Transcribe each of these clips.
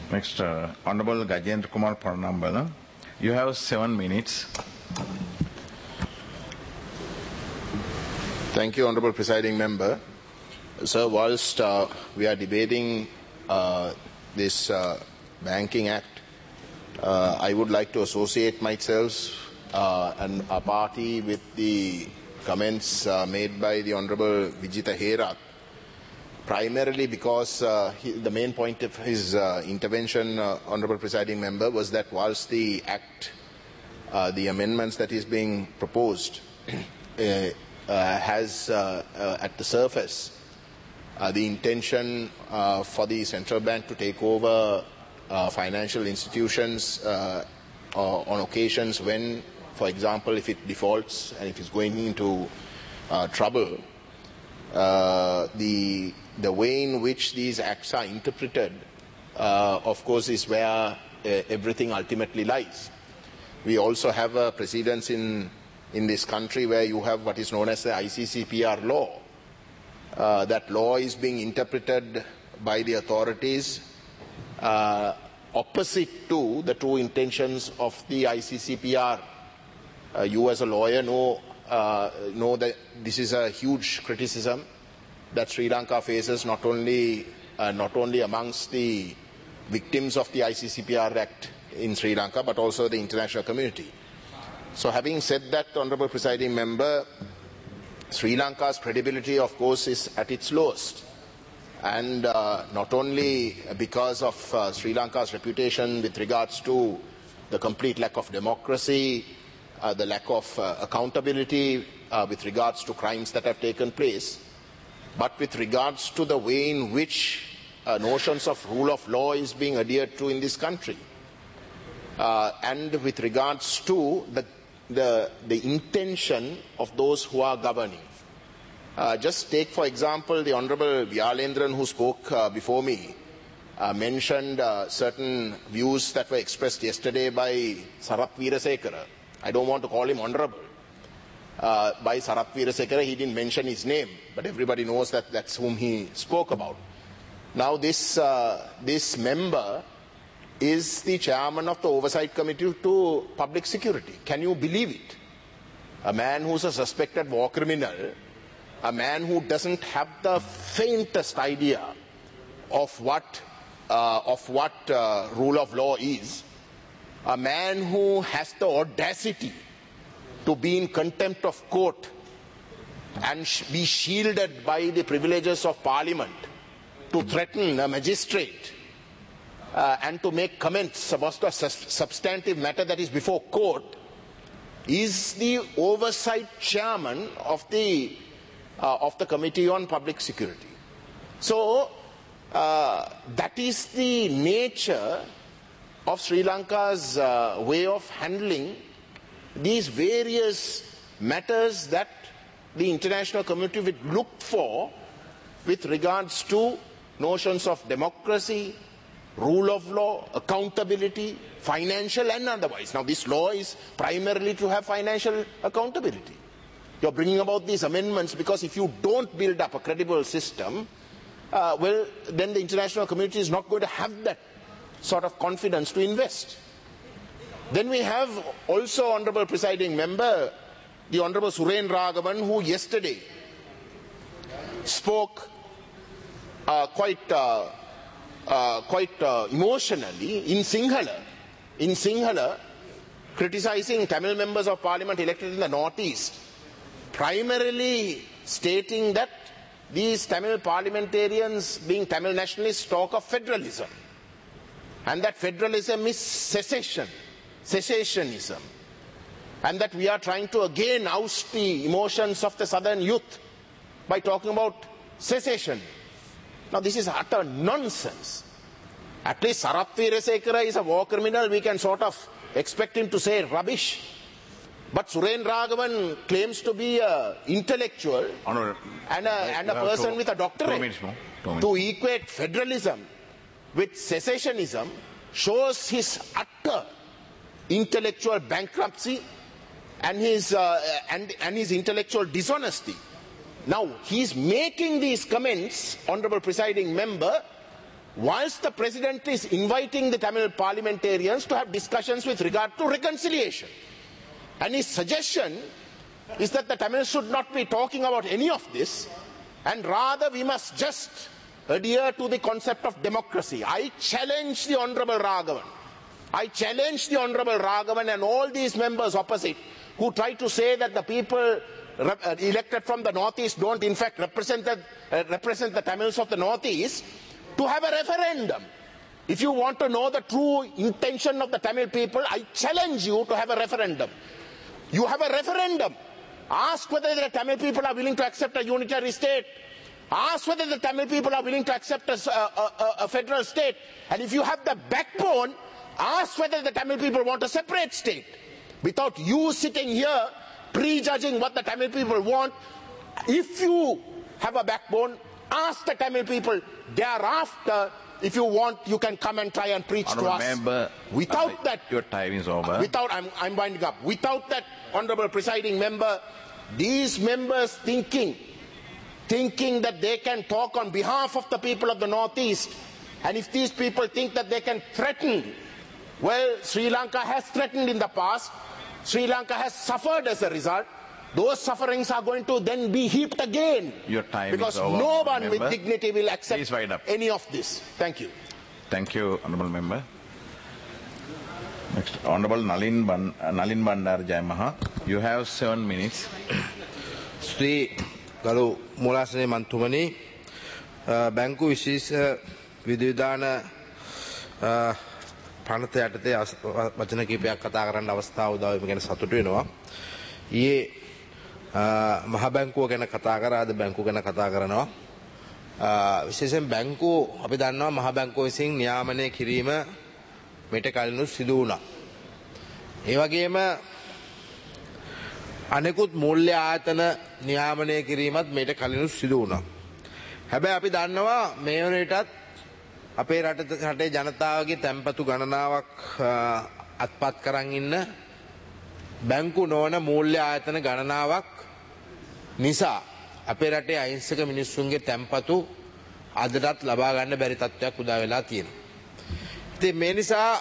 Next, Honorable Gajendra Kumar Parnambala. You have 7 minutes. Thank you, Honorable Presiding Member. Sir, whilst we are debating this Banking Act, I would like to associate myself and our party with the comments made by the Honorable Vijitha Herath, primarily because the main point of his intervention, Honorable Presiding Member, was that whilst the Act, the amendments that is being proposed, has at the surface the intention for the central bank to take over financial institutions on occasions when, for example, if it defaults and if it's going into trouble, the way in which these acts are interpreted, of course, is where everything ultimately lies. We also have a precedence in this country where you have what is known as the ICCPR law. That law is being interpreted by the authorities opposite to the true intentions of the ICCPR. You as a lawyer know that this is a huge criticism that Sri Lanka faces not only amongst the victims of the ICCPR Act in Sri Lanka, but also the international community. So having said that, Honourable Presiding Member, Sri Lanka's credibility, of course, is at its lowest. And not only because of Sri Lanka's reputation with regards to the complete lack of democracy, the lack of accountability with regards to crimes that have taken place, but with regards to the way in which notions of rule of law is being adhered to in this country. And with regards to the intention of those who are governing. Just take, for example, the Honourable Vyalendran, who spoke before me, mentioned certain views that were expressed yesterday by Sarath Weerasekara. I don't want to call him honourable. By Sarath Weerasekara, he didn't mention his name, but everybody knows that that's whom he spoke about. Now this member is the chairman of the Oversight Committee to Public Security. Can you believe it? A man who's a suspected war criminal, a man who doesn't have the faintest idea of what rule of law is, a man who has the audacity to be in contempt of court and be shielded by the privileges of Parliament to threaten a magistrate and to make comments about a substantive matter that is before court, is the oversight chairman of the Committee on Public Security. So that is the nature of Sri Lanka's way of handling these various matters that the international community would look for with regards to notions of democracy, rule of law, accountability, financial and otherwise. Now this law is primarily to have financial accountability. You're bringing about these amendments because if you don't build up a credible system, well, then the international community is not going to have that sort of confidence to invest. Then we have also, Honourable Presiding Member, the Honourable Suren Raghavan, who yesterday spoke quite emotionally in Sinhala, criticizing Tamil members of Parliament elected in the Northeast, primarily stating that these Tamil parliamentarians, being Tamil nationalists, talk of federalism, and that federalism is cessationism, and that we are trying to again oust the emotions of the southern youth by talking about secession. Now this is utter nonsense. At least Sarath Weerasekara is a war criminal, we can sort of expect him to say rubbish. But Suren Raghavan claims to be an intellectual and a person with a doctorate. 2 minutes more. 2 minutes. To equate federalism with secessionism shows his utter intellectual bankruptcy and his intellectual dishonesty. Now, he is making these comments, Honourable Presiding Member, whilst the president is inviting the Tamil parliamentarians to have discussions with regard to reconciliation. And his suggestion is that the Tamils should not be talking about any of this, and rather we must just adhere to the concept of democracy. I challenge the Honourable Raghavan. I challenge the Honourable Raghavan and all these members opposite who try to say that the people elected from the Northeast don't in fact represent the Tamils of the Northeast, to have a referendum. If you want to know the true intention of the Tamil people, I challenge you to have a referendum. You have a referendum. Ask whether the Tamil people are willing to accept a unitary state. Ask whether the Tamil people are willing to accept a federal state. And if you have the backbone, ask whether the Tamil people want a separate state. Without you sitting here prejudging what the Tamil people want, if you have a backbone, ask the Tamil people. Thereafter, if you want, you can come and try and preach to us. Member, without that, your time is over. I'm winding up. Without that, Honourable Presiding Member, these members thinking that they can talk on behalf of the people of the Northeast, and if these people think that they can threaten, well, Sri Lanka has threatened in the past. Sri Lanka has suffered as a result. Those sufferings are going to then be heaped again. Your time because is over. No one member, with dignity will accept any of this. Thank you. Thank you, Honourable Member. Next, Honourable Nalin Bandar Jayamaha. You have 7 minutes. Sri Galu Mulasane Mantumani, Banku විශේෂ විධිවිධාන ප්‍රාණත යටතේ වචන කීපයක් කතා කරන්න අවස්ථාව උදා වීම ගැන සතුටු වෙනවා. ඊයේ මහ බැංකුව ගැන කතා කරා, අද බැංකුව ගැන කතා කරනවා. විශේෂයෙන් බැංකුව අපි දන්නවා මහ බැංකුව විසින් නියාමනය කිරීම මෙට කලිනුත් සිදු වුණා. ඒ වගේම අනෙකුත් මූල්‍ය ආයතන නියාමනය කිරීමත් මේට කලිනුත් සිදු වුණා. හැබැයි අපි දන්නවා මේ වනටත් අපේ රටේ ජනතාවගේ තැන්පතු ගණනාවක් අත්පත් කරන් ඉන්න බැංකු නොවන මූල්‍ය ආයතන ගණනාවක් නිසා අපේ රටේ අහිංසක මිනිස්සුන්ගේ තැන්පතු අදටත් ලබා ගන්න බැරි තත්ත්වයක් උදා වෙලා තියෙනවා. ඉතින් මේ නිසා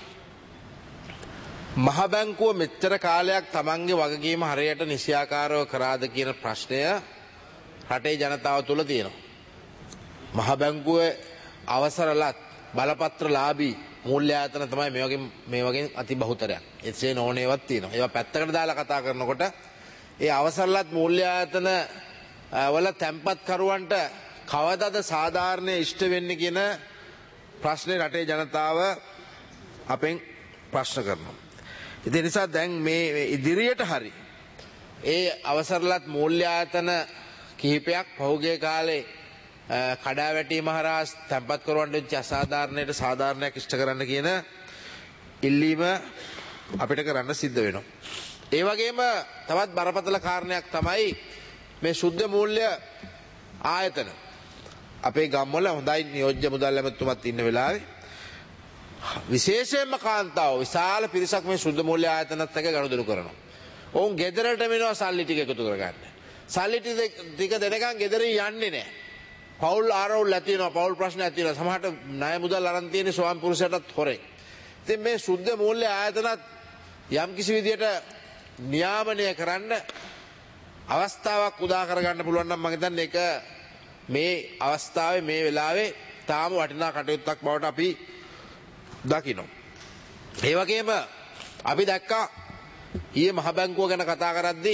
මහ බැංකුව මෙච්චර කාලයක් තමන්ගේ වගකීම හරියට නිසියාකාරව කරාද කියන ප්‍රශ්නය රටේ ජනතාව තුළ තියෙනවා. මහ බැංකුවේ අවසරලත් බලපත්‍රලාභී මූල්‍ය ආයතන තමයි මේ වගේ අති බහුතරයක්. එසේ නොවනේවත් තියෙනවා. ඒවා පැත්තකට දාලා කතා කරනකොට ඒ අවසරලත් මූල්‍ය ආයතන වල තැන්පත් කරුවන්ට කවදාද සාධාරණය ඉෂ්ට වෙන්නේ කියන ප්‍රශ්නේ රටේ ජනතාව අපෙන් ප්‍රශ්න කරනවා. ඒ නිසා දැන් මේ ඉදිරියට හරි ඒ අවසරලත් මූල්‍ය ආයතන කිහිපයක් පහුගිය කාලේ කඩාවැටීම හරහා තැන්පත් කරවන්න වෙච්ච අසාධාරණයට සාධාරණයක් ඉෂ්ට කරන්න කියන ඉල්ලීම අපිට කරන්න සිද්ධ වෙනවා. ඒ වගේම තවත් බරපතල කාරණයක් තමයි මේ ශුද්ධ මූල්‍ය ආයතන. අපේ ගම්වල හොඳයි නියෝජ්‍ය මුදල් ඇමතුමත් ඉන්න වෙලාවේ විශේෂයෙන්ම කාන්තාව විශාල පිරිසක් මේ ශුද්ධ මූල්‍ය ආයතනත් එක්ක ගනුදෙනු කරනවා. ඔවුන් ගෙදරට මෙනවා සල්ලි ටික එකතු කරගන්න. සල්ලි ටික දෙනකන් ගෙදරින් යන්නේ නැහැ. පවුල් ආරවුල් ඇති වෙනවා, පවුල් ප්‍රශ්න ඇති වෙනවා. සමහරට ණය මුදල් අරන් තියෙන ස්වාමි පුරුෂයාටත් හොරෙන්. ඉතින් මේ ශුද්ධ මූල්‍ය ආයතනත් යම් කිසි විදියට නියාමනය කරන්න අවස්ථාවක් උදා කරගන්න පුළුවන් නම් මම හිතන්නේ ඒක මේ අවස්ථාවේ මේ වෙලාවේ තාම වටිනා කටයුත්තක් බවට අපි දකිනවා. ඒ වගේම අපි දැක්කා ඊයේ මහ බැංකුව ගැන කතා කරද්දී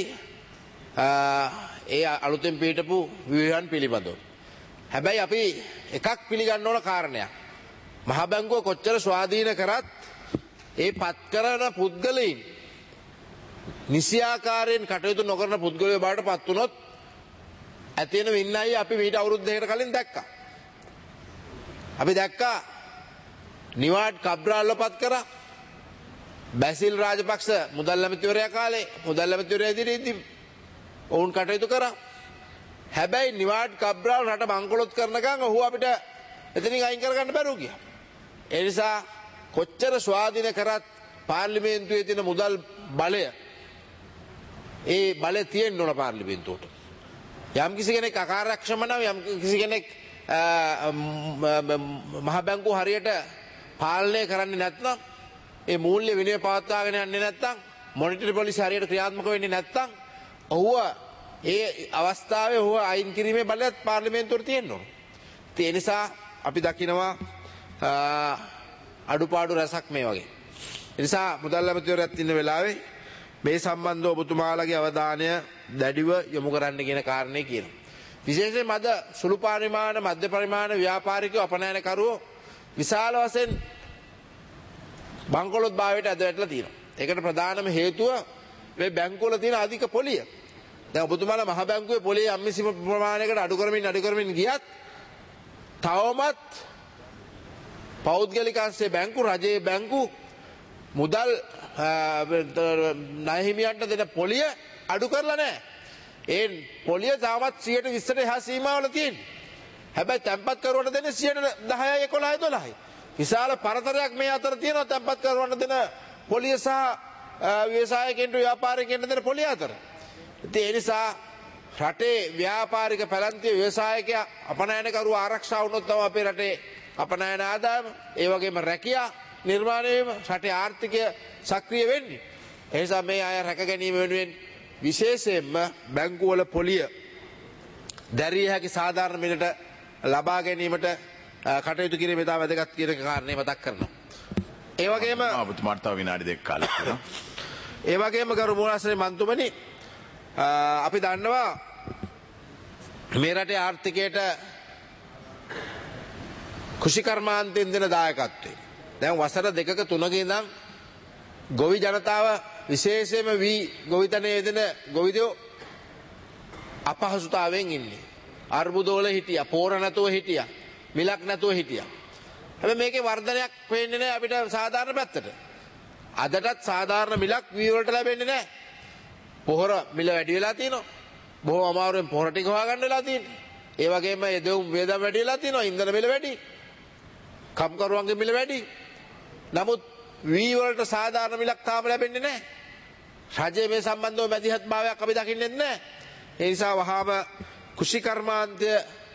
ඒ අලුතෙන් පිටපු ව්‍යුහයන් පිළිබඳව. හැබැයි අපි එකක් පිළිගන්න ඕන කාරණයක්. මහ බැංකුව කොච්චර ස්වාධීන කරත් ඒ පත් කරන පුද්ගලයන් නිසියාකාරයෙන් කටයුතු නොකරන පුද්ගලයෝ බවට පත් වුණොත් ඇති වෙන වින්නයි අපි මීට අවුරුදු දෙකකට කලින් දැක්කා. අපි දැක්කා නිවාඩ් කබ්‍රාල්ව පත් කරා. බැසිල් රාජපක්ෂ මුදල් ඇමතිවරයා කාලේ මුදල් ඇමතිවරයා ඉදිරියේදී ඔවුන් කටයුතු කරා. හැබැයි නිවාඩ් කබ්‍රාල් රට බංකොලොත් කරනකන් ඔහු අපිට එතනින් අයින් කරගන්න බැරුව ගියා. ඒ නිසා කොච්චර ස්වාධීන කරත් පාර්ලිමේන්තුවේ තියෙන මුදල් බලය ඒ බලය තියෙන්න ඕන පාර්ලිමේන්තුවට. යම් කිසි කෙනෙක් අකාර්යක්ෂම නම් යම් කිසි කෙනෙක් මහ බැංකුව හරියට පාලනය කරන්නේ නැත්නම් ඒ මූල්‍ය විනය පවත්වාගෙන යන්නේ නැත්නම් මොනිටරි පොලිසිය හරියට ක්‍රියාත්මක වෙන්නේ නැත්නම් ඔහුව ඒ අවස්ථාවේ ඔහුව අයින් කිරීමේ බලයත් පාර්ලිමේන්තුවට තියෙන්න ඕන. ඒ නිසා අපි දකිනවා අඩුපාඩු රසක් මේ වගේ. ඒ නිසා මුදල් ඇමතිවරයාත් ඉන්න වෙලාවේ මේ සම්බන්ධව ඔබතුමාලගේ අවධානය දැඩිව යොමු කරන්න කියන කාරණේ කියනවා. විශේෂයෙන්ම අද සුළු පරිමාණ මධ්‍ය පරිමාණ ව්‍යාපාරිකයෝ අපනයනකරුවෝ විශාල වශයෙන් බංකොලොත් භාවයට ඇද වැටලා තියෙනවා. ඒකට ප්‍රධානම හේතුව මේ බැංකුවල තියෙන අධික පොලිය. දැන් ඔබතුමාලා මහ බැංකුවේ පොලිය යම්කිසි ප්‍රමාණයකට අඩු කරමින් ගියත් තවමත් පෞද්ගලික අංශයේ බැංකු රජයේ බැංකු මුදල් ණය හිමියන්ට දෙන පොලිය අඩු කරලා නැහැ. ඒ පොලිය තාමත් 120ට එහා සීමාවල තියෙනවා. හැබැයි තැන්පත් කරුවට දෙන්නේ 10යි 11යි 12යි. විශාල පරතරයක් මේ අතර තියෙනවා තැන්පත් කරුවට දෙන පොලිය සහ ව්‍යවසායකයන්ට ව්‍යාපාරිකයන්ට දෙන පොලිය අතර. ඉතින් ඒ නිසා රටේ ව්‍යාපාරික පැලැන්තිය ව්‍යවසායකයා අපනයනකරුව ආරක්ෂා වුණොත් තමයි අපේ රටේ අපනයන ආදායම ඒ වගේම රැකියා නිර්මාණය වීම රටේ ආර්ථිකය සක්‍රිය වෙන්නේ. ඒ නිසා මේ අය රැක ගැනීම වෙනුවෙන් විශේෂයෙන්ම බැංකුවල පොලිය දැරිය හැකි සාධාරණ මිලට ලබා ගැනීමට කටයුතු කිරීම ඉතා වැදගත් කියන කාරණේ මතක් කරනවා. ඒ වගේම ඔබතුමාට තව විනාඩි 2ක් කාලයක් තියෙනවා. ඒ වගේම ගරු මූලාශ්‍රේ මන්තුමනි අපි දන්නවා මේ රටේ ආර්ථිකයට කෘෂිකර්මාන්තයෙන් දෙන දායකත්වය. දැන් වසර 2ක 3ක ඉඳන් ගොවි ජනතාව විශේෂයෙන්ම වී ගොවිතැනේ යෙදෙන ගොවිදෝ අපහසුතාවයෙන් ඉන්නේ. අර්බුදවල හිටියා, පෝර නැතුව හිටියා, මිලක් නැතුව හිටියා. හැබැයි මේකේ වර්ධනයක් වෙන්නේ නැහැ අපිට සාධාරණ පැත්තට. අදටත් සාධාරණ මිලක් වී වලට ලැබෙන්නේ නැහැ. පොහොර මිල වැඩි වෙලා තියෙනවා. බොහොම අමාරුවෙන් පොහොර ටික හොයාගන්න වෙලා තියෙනවා. ඒ වගේම යදොම් වේදම් වැඩි වෙලා තියෙනවා. ඉන්ධන මිල වැඩි. කම්කරුවන්ගේ මිල වැඩි. නමුත් වී වලට සාධාරණ මිලක් තාම ලැබෙන්නේ නැහැ. රජයේ මේ සම්බන්ධව මැදිහත් භාවයක් අපි දකින්නේ නැහැ. ඒ නිසා වහාම කෘෂිකර්මාන්තය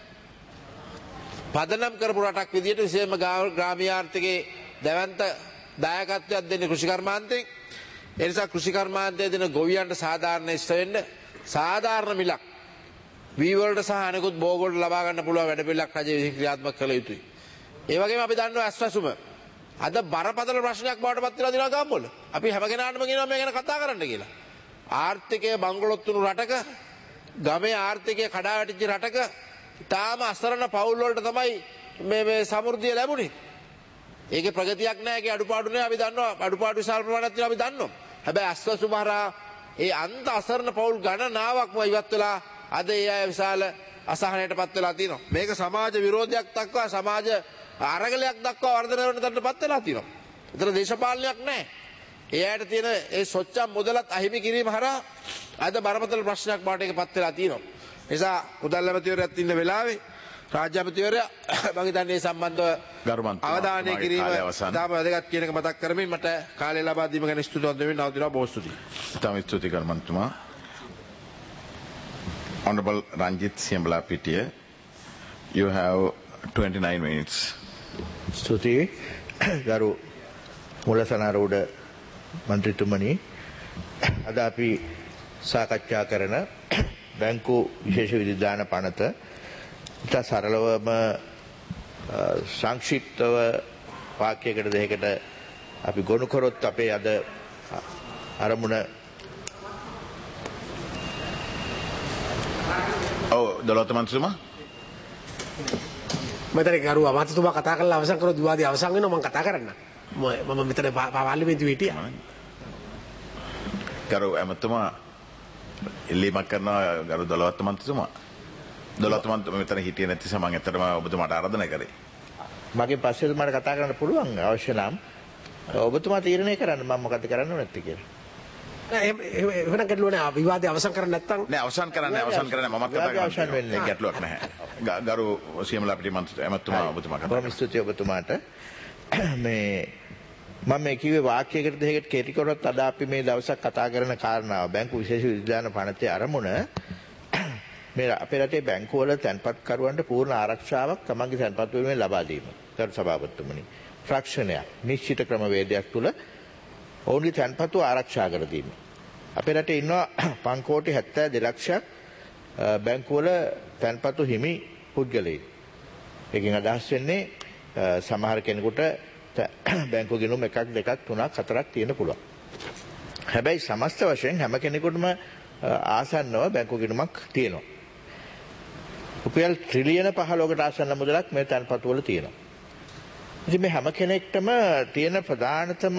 පදනම් කරපු රටක් විදිහට විශේෂයෙන්ම ග්‍රාමීය ආර්ථිකයේ දැවැන්ත දායකත්වයක් දෙන්නේ කෘෂිකර්මාන්තයෙන්. ඒ නිසා කෘෂිකර්මාන්තයේ දෙන ගොවියන්ට සාධාරණ ඉෂ්ට වෙන්න සාධාරණ මිලක් වී වලට සහ අනෙකුත් භෝග වලට ලබා ගන්න පුළුවන් වැඩ පිළිවෙලක් රජය විසින් ක්‍රියාත්මක කළ යුතුයි. ඒ වගේම අපි දන්නවා ඇස්වැසුම අද බරපතල ප්‍රශ්නයක් බවට පත් වෙලා දිනවා ගම්වල. අපි හැම කෙනාටම කියනවා මේ ගැන කතා කරන්න කියලා. ආර්ථිකය බංගලොත් වුණු රටක ගමේ ආර්ථිකය කඩා වැටිච්ච රටක තාම අසරණ පවුල් වලට තමයි මේ සමෘද්ධිය ලැබුණේ. ඒකේ ප්‍රගතියක් නැහැ, ඒකේ අඩුපාඩු නැහැ අපි දන්නවා. අඩුපාඩු විශාල ප්‍රමාණයක් තියෙනවා අපි දන්නවා. හැබැයි අස්වැසුම හරහා ඒ අන්ත අසරණ පවුල් ගණනාවක්ම ඉවත් වෙලා අද ඒ අය විශාල අසහනයට පත් වෙලා තියෙනවා. මේක සමාජ විරෝධයක් දක්වා සමාජ අරගලයක් දක්වා වර්ධනය වෙන තැනට පත් වෙලා තියෙනවා. ඒතර දේශපාලනයක් නැහැ. ඒ අයට තියෙන ඒ සොච්චම් මුදලත් අහිමි කිරීම හරහා අද බරපතල ප්‍රශ්නයක් බවට ඒක පත් වෙලා තියෙනවා. නිසා මුදල් ඇමතිවරයාත් ඉන්න වෙලාවේ රාජ්‍ය ඇමතිවරයා මම හිතන්නේ මේ සම්බන්ධව අවධානය කිරීම තාම වැදගත් කියන එක මතක් කරමින් මට කාලය ලබා දීම ගැන ස්තුතිවන්ත වෙමින් නවතිනවා. බොහොම ස්තුතියි. තම ස්තුතියි කර්මන්තුමා. Honorable Ranjit Siambalapitiya, you have 29 minutes. ස්තුතියි ගරු මුලසනාරෝඩ මන්ත්‍රීතුමනි. අද අපි සාකච්ඡා කරන බැංකු විශේෂ විධිදාන පනත ඉතා සරලවම සංක්ෂිප්තව වාක්‍යයකට දෙකකට අපි ගොනු කරොත් අපේ අද අරමුණ දොළොත් මන්ත්‍රීතුමා මෙතන ගරු අමාත්‍යතුමා කතා කරලා අවසන් කරොත් විවාදය අවසන් වෙනවා. මම කතා කරන්න. මම මෙතන පාර්ලිමේන්තුවේ හිටියා. ගරු ඇමතුමා ඉල්ලීමක් කරනවා ගරු දොළොත් මන්ත්‍රීතුමා. දොළොත් මන්ත්‍රීතුමා මෙතන හිටියේ නැති නිසා මම ඇත්තටම ඔබතුමාට ආරාධනා කරේ. මගේ පස්සේ මට කතා කරන්න පුළුවන් අවශ්‍ය නම් ඔබතුමා තීරණය කරන්න මම මොකද කරන්න ඕනද කියලා. එහෙනම් ගැටලුව නෑ. විවාදය අවසන් කරන්න නැත්නම් නෑ අවසන් කරන්න මම කතා කරන්නේ අවසන් වෙන්නේ ගැටලුවක් නැහැ. ගරු සියමලාපිටිය ඇමතුමා ඔබතුමා කතා බොහොම ස්තුතියි ඔබතුමාට. මේ මම මේ කිව්වේ වාක්‍යයකට දෙකකට කෙටි කරොත් අද අපි මේ දවසක් කතා කරන කාරණාව බැංකු විශේෂ විධිදාන පනතේ අරමුණ මේ අපේ රටේ බැංකුවල තැන්පත්කරුවන්ට පූර්ණ ආරක්ෂාවක් තමන්ගේ තැන්පත් වීමෙන් ලබා දීම. ගරු සභාපතිතුමනි. ත්‍රක්ෂණයක් නිශ්චිත ක්‍රමවේදයක් තුළ ඔවුන්ගේ තැන්පතු ආරක්ෂා කර දීම. අපේ රටේ ඉන්නවා 5,72 ලක්ෂයක් බැංකුවල තැන්පතු හිමි පුද්ගලයන්. ඒකෙන් අදහස් වෙන්නේ සමහර කෙනෙකුට බැංකු ගිණුම් 1, 2, 3, 4ක් තියෙන්න පුළුවන්. හැබැයි සමස්ත වශයෙන් හැම කෙනෙකුටම ආසන්නව බැංකු ගිණුමක් තියෙනවා. රුපියල් ට්‍රිලියන 15කට ආසන්න මුදලක් මේ තැන්පතු වල තියෙනවා. ඉතින් මේ හැම කෙනෙක්ටම තියෙන ප්‍රධානතම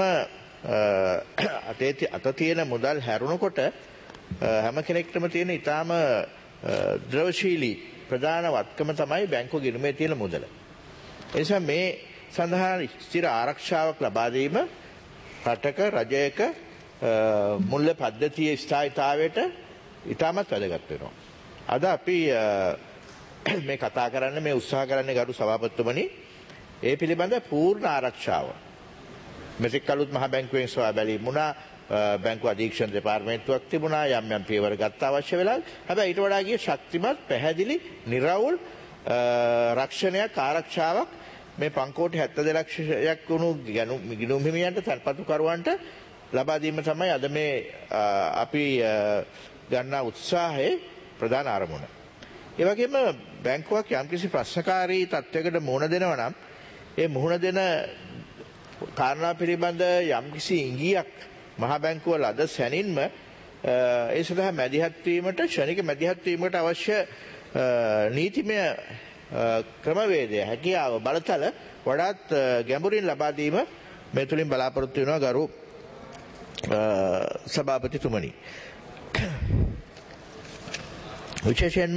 අත තියෙන මුදල් හැරුණකොට හැම කෙනෙක්ටම තියෙන ඊටාම ද්‍රවශීලී ප්‍රධාන වත්කම තමයි බැංකු ගිණුමේ තියෙන මුදල. ඒ නිසා මේ සඳහා ස්ථිර ආරක්ෂාවක් ලබා දීම රටක රජයක මුල්‍ය පද්ධතියේ ස්ථායීතාවයට ඉතාමත් වැදගත් වෙනවා. අද අපි මේ කතා කරන්නේ මේ උත්සාහ කරන්නේ ගරු සභාපතිතුමනි ඒ පිළිබඳ පූර්ණ ආරක්ෂාව. මෙතෙක් කලුත් මහ බැංකුවෙන් සොයා බැලීම වුණා, බැංකු අධීක්ෂණ දෙපාර්තමේන්තුවක් තිබුණා, යම් පියවර ගත්ත අවශ්‍ය වෙලා. හැබැයි ඊට වඩා ගිය ශක්තිමත් පැහැදිලි නිර්වෘල් රක්ෂණයක් ආරක්ෂාවක් මේ 5,72 ලක්ෂයක් වුණු ගිණුම් හිමියන්ට තැන්පතුකරුවන්ට ලබා දීම තමයි අද මේ අපි ගන්නා උත්සාහයේ ප්‍රධාන අරමුණ. ඒ වගේම බැංකුවක් යම්කිසි ප්‍රශ්නකාරී තත්ත්වයකට මුහුණ දෙනවා නම් ඒ මුහුණ දෙන කාරණා පිළිබඳ යම්කිසි ඉඟියක් මහා බැංකුවල අද සැනින්ම ඒ සඳහා මැදිහත් වීමට ක්ෂණික මැදිහත් වීමට අවශ්‍ය නීතිමය ක්‍රමවේදය හැකියාව බලතල වඩාත් ගැඹුරින් ලබා දීම මේ තුලින් බලාපොරොත්තු වෙනවා ගරු සභාපතිතුමනි. විශේෂයෙන්ම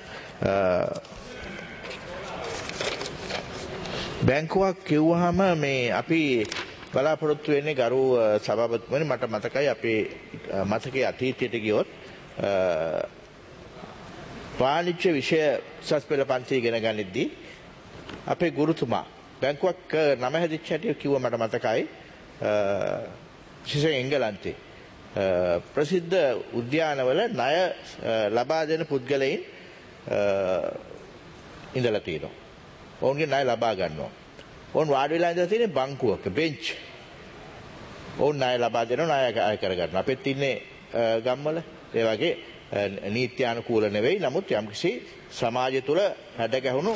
බැංකුවක් කිව්වහම මේ අපි බලාපොරොත්තු වෙන්නේ ගරු සභාපතිතුමනි මට මතකයි අපේ මතකයේ අතීතයට ගියොත් වාණිජ්‍ය විෂය උසස් පෙළ පන්ති ඉගෙන ගනිද්දී අපේ ගුරුතුමා බැංකුවක් නම හැදිච්ච හැටි කිව්ව මට මතකයි. විශේෂයෙන් එංගලන්තේ ප්‍රසිද්ධ උද්‍යානවල ණය ලබා දෙන පුද්ගලයන් ඉඳලා තියෙනවා. ඔවුන්ගේ ණය ලබා ගන්නවා. ඔවුන් වාඩි වෙලා ඉඳලා තියෙන්නේ බංකුවක බෙන්ච්. ඔවුන් ණය ලබා දෙනවා, ණය අය කර ගන්නවා. අපිත් ඉන්නේ ගම්වල ඒ වගේ නීත්‍යානුකූල නෙවෙයි. නමුත් යම්කිසි සමාජය තුළ හැඩ ගැහුණු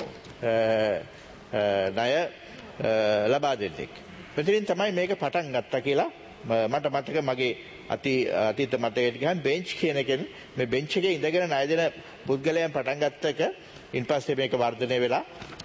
ණය ලබා දෙන්නේ. මෙතනින් තමයි මේක පටන් ගත්තා කියලා මට මතක මගේ අතීත මතකයට ගියහම බෙන්ච් කියන එකෙන් මේ බෙන්ච් එකේ ඉඳගෙන ණය දෙන පුද්ගලයන් පටන් ගත්ත එක ඉන්පස්සේ මේක වර්ධනය වෙලා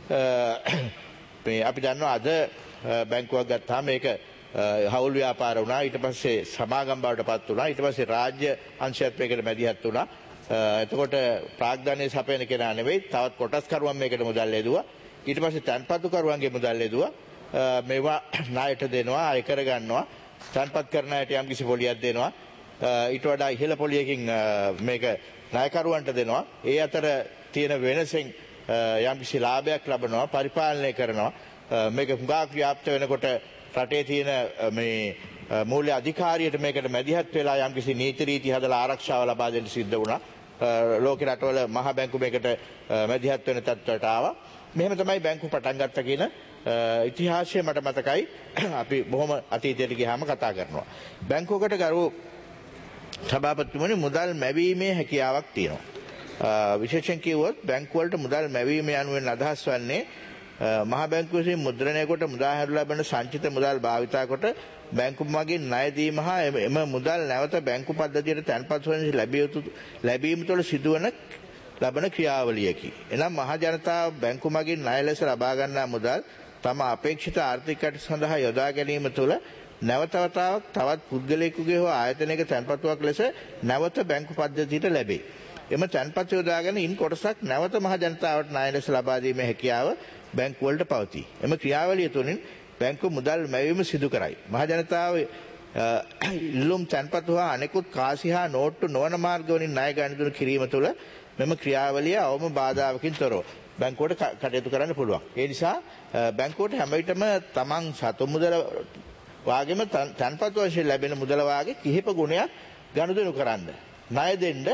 මේ අපි දන්නවා අද බැංකුවක් ගත්තාම මේක හවුල් ව්‍යාපාර වුණා, ඊට පස්සේ සමාගම් බවට පත් වුණා, ඊට පස්සේ රාජ්‍ය අංශයත් මේකට මැදිහත් වුණා. එතකොට ප්‍රාග්ධනයේ සපයන කෙනා නෙවෙයි තවත් කොටස්කරුවන් මේකට මුදල් ලැබුවා. ඊට පස්සේ තැන්පතුකරුවන්ගේ මුදල් ලැබුවා. මේවා ණයට දෙනවා, අය කර ගන්නවා. තැන්පත් කරන අයට යම්කිසි පොලියක් දෙනවා. ඊට වඩා ඉහළ පොලියකින් මේක ණයකරුවන්ට දෙනවා. ඒ අතර තියෙන වෙනසෙන් යම්කිසි ලාභයක් ලබනවා, පරිපාලනය කරනවා. මේක හුඟක් ව්‍යාප්ත වෙනකොට රටේ තියෙන මේ මූල්‍ය අධිකාරියට මේකට මැදිහත් වෙලා යම්කිසි නීති රීති හදලා ආරක්ෂාව ලබා දෙන්න සිද්ධ වුණා. ලෝක රටවල මහ බැංකු මේකට මැදිහත් වෙන තත්ත්වයට ආවා. මෙහෙම තමයි බැංකු පටන් ගත්තා කියන ඉතිහාසය මට මතකයි. අපි බොහොම අතීතයට ගියාම කතා කරනවා. බැංකුවකට ගරු සභාපතිතුමනි මුදල් මැවීමේ හැකියාවක් තියෙනවා. විශේෂයෙන් කිව්වොත් බැංකු වලට මුදල් මැවීම යනුවෙන් අදහස් වන්නේ මහ බැංකුව විසින් මුද්‍රණය කොට මුදා හැරු ලබන සංචිත මුදල් භාවිතා කොට බැංකු මගින් ණය දීම හා එම මුදල් නැවත බැංකු පද්ධතියට තැන්පත් වන ලැබීම තුළ සිදුවන ලබන ක්‍රියාවලියකි. එනම් මහ ජනතාව බැංකු මගින් ණය ලෙස ලබා ගන්නා මුදල් තම අපේක්ෂිත ආර්ථික කටයුතු සඳහා යොදා ගැනීම තුළ නැවත වතාවක් තවත් පුද්ගලයෙකුගේ හෝ ආයතනයක තැන්පතුවක් ලෙස නැවත බැංකු පද්ධතියට ලැබේ. එම තැන්පත් යොදාගෙන ඉන් කොටසක් නැවත මහ ජනතාවට ණය ලෙස ලබා දීමේ හැකියාව බැංකු වලට පවතී. එම ක්‍රියාවලිය තුළින් බැංකු මුදල් මැවීම සිදු කරයි. මහ ජනතාව ඉල්ලුම් තැන්පතු හා අනෙකුත් කාසි හා නෝට්ටු නොවන මාර්ග වලින් ණය ගනුදෙනු කිරීම තුළ මෙම ක්‍රියාවලිය අවම බාධාවකින් තොරව බැංකුවට කටයුතු කරන්න පුළුවන්. ඒ නිසා බැංකුවට හැම විටම තමන් සතු මුදල වාගේම තැන්පතු වශයෙන් ලැබෙන මුදල වාගේ කිහිප ගුණයක් ගනුදෙනු කරන්න, ණය දෙන්න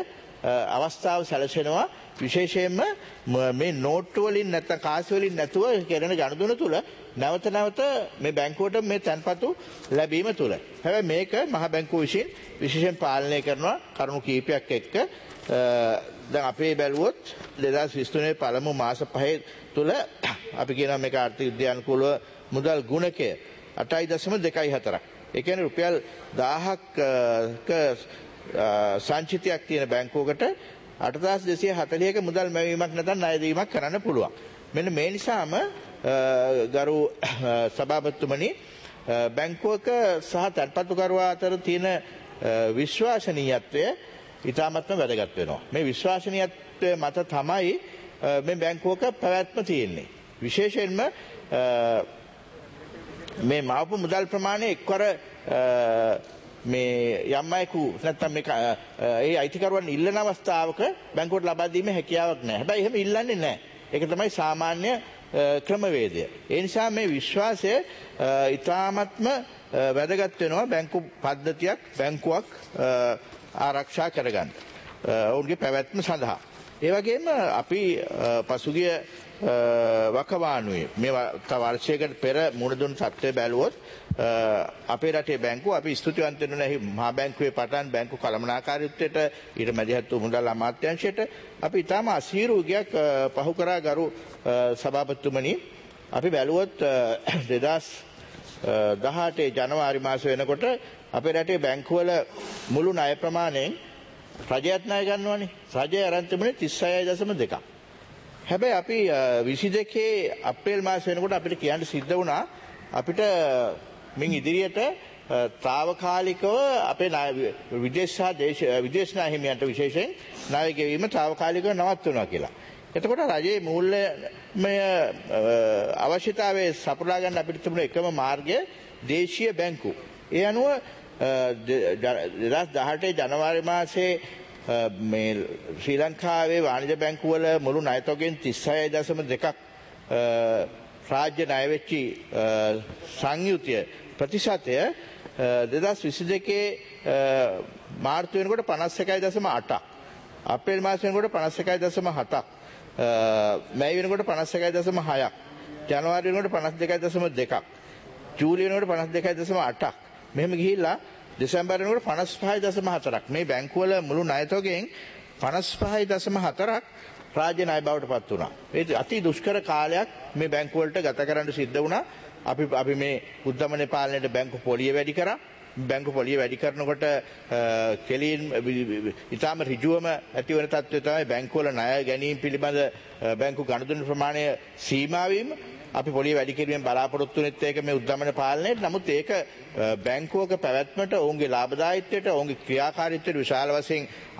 අවස්ථාව සැලසෙනවා විශේෂයෙන්ම මේ නෝට්ටු වලින් නැත්නම් කාසි වලින් නැතුව කරන ගනුදෙනු තුල නැවත නැවත මේ බැංකුවට මේ තැන්පතු ලැබීම තුල. හැබැයි මේක මහ බැංකුව විසින් විශේෂයෙන් පාලනය කරනවා කරුණු කීපයක් එක්ක. දැන් අපේ බැලුවොත් 2023 පළමු මාස 5 තුල අපි කියනවා මේක ආර්ථික විද්‍යානුකූලව මුදල් ගුණකය 8.24ක්. ඒ කියන්නේ රුපියල් 1000ක සංචිතයක් තියෙන බැංකුවකට 8240ක මුදල් මැවීමක් නැත්නම් ණය දීමක් කරන්න පුළුවන්. මෙන්න මේ නිසාම ගරු සභාපතිතුමනි බැංකුවක සහ තැන්පතුකරුවා අතර තියෙන විශ්වාසනීයත්වය ඉතාමත්ම වැදගත් වෙනවා. මේ විශ්වාසනීයත්වය මත තමයි මේ බැංකුවක පැවැත්ම තියෙන්නේ. විශේෂයෙන්ම මේ මාපු මුදල් ප්‍රමාණය එක්වර මේ යම් අයෙකු නැත්නම් මේක ඒ අයිතිකරුවන් ඉල්ලන අවස්ථාවක බැංකුවට ලබා දීමේ හැකියාවක් නැහැ. හැබැයි එහෙම ඉල්ලන්නේ නැහැ. ඒක තමයි සාමාන්‍ය ක්‍රමවේදය. ඒ නිසා මේ විශ්වාසය ඉතාමත්ම වැදගත් වෙනවා බැංකු පද්ධතියක් බැංකුවක් ආරක්ෂා කරගන්න. ඔවුන්ගේ පැවැත්ම සඳහා. ඒ වගේම අපි පසුගිය වකවානුවේ මේ වර්ෂයකට පෙර මුණ දුන් තත්ත්වය බැලුවොත් අපේ රටේ බැංකුව අපි ස්තුතිවන්ත වෙනවා මහා බැංකුවේ පටන් බැංකු කළමනාකාරීත්වයට ඊට මැදිහත් වූ මුදල් අමාත්‍යාංශයට අපි ඊටම අසීරු ගයක් පහු කරා ගරු සභාපතිතුමනි අපි බැලුවොත් 2018 ජනවාරි මාසෙ වෙනකොට අපේ රටේ බැංකුවල මුළු ණය ප්‍රමාණයෙන් රජයත් ණය ගන්නවනේ රජය අරන් තිබුණේ 36.2ක්. හැබැයි අපි 22 අප්‍රේල් මාසෙ වෙනකොට අපිට කියන්න සිද්ධ වුණා අපිට මින් ඉදිරියට తాවකාලිකව අපේ විදේශ ණය හිමියන්ට විශේෂයෙන් ණය ගෙවීම తాවකාලිකව නවත්වනවා කියලා. එතකොට රජයේ මූල්‍යමය අවශ්‍යතාවයේ සපුරා ගන්න අපිට තිබුණ එකම මාර්ගය දේශීය බැංකු. ඒ අනුව 2018 ජනවාරි මාසයේ මේ ශ්‍රී ලංකාවේ වාණිජ බැංකුවල මුළු ණය තොගෙන් 36.2ක් රාජ්‍ය ණය වෙච්චි සංයුතිය ප්‍රතිශතය 2022 මාර්තු වෙනකොට 51.8ක් අප්‍රේල් මාස වෙනකොට 51.7ක් මැයි වෙනකොට 51.6ක් ජනවාරි වෙනකොට 52.2ක් ජූලි වෙනකොට 52.8ක් මෙහෙම ගිහිල්ලා දෙසැම්බර් වෙනකොට 55.4ක් මේ බැංකුවල මුළු ණය තොගෙන් 55.4ක් රාජ්‍ය ණය බවට පත් වුණා. ඒ අති දුෂ්කර කාලයක් මේ බැංකු වලට ගත කරන්න සිද්ධ වුණා. අපි මේ උද්දමන පාලනයේ බැංකු පොලිය වැඩි කරා. බැංකු පොලිය වැඩි කරනකොට කෙලින් ඊටාම ඍජුවම ඇති වෙන තත්ත්වය තමයි බැංකු වල ණය ගැනීම පිළිබඳ බැංකු ගනුදෙනු ප්‍රමාණය සීමා වීම. අපි පොලිය වැඩි කිරීමෙන් බලාපොරොත්තු වෙනෙත් ඒක මේ උද්දමන පාලනයේ. නමුත් ඒක බැංකුවක පැවැත්මට ඔවුන්ගේ ලාභදායීත්වයට ඔවුන්ගේ ක්‍රියාකාරීත්වයට විශාල වශයෙන්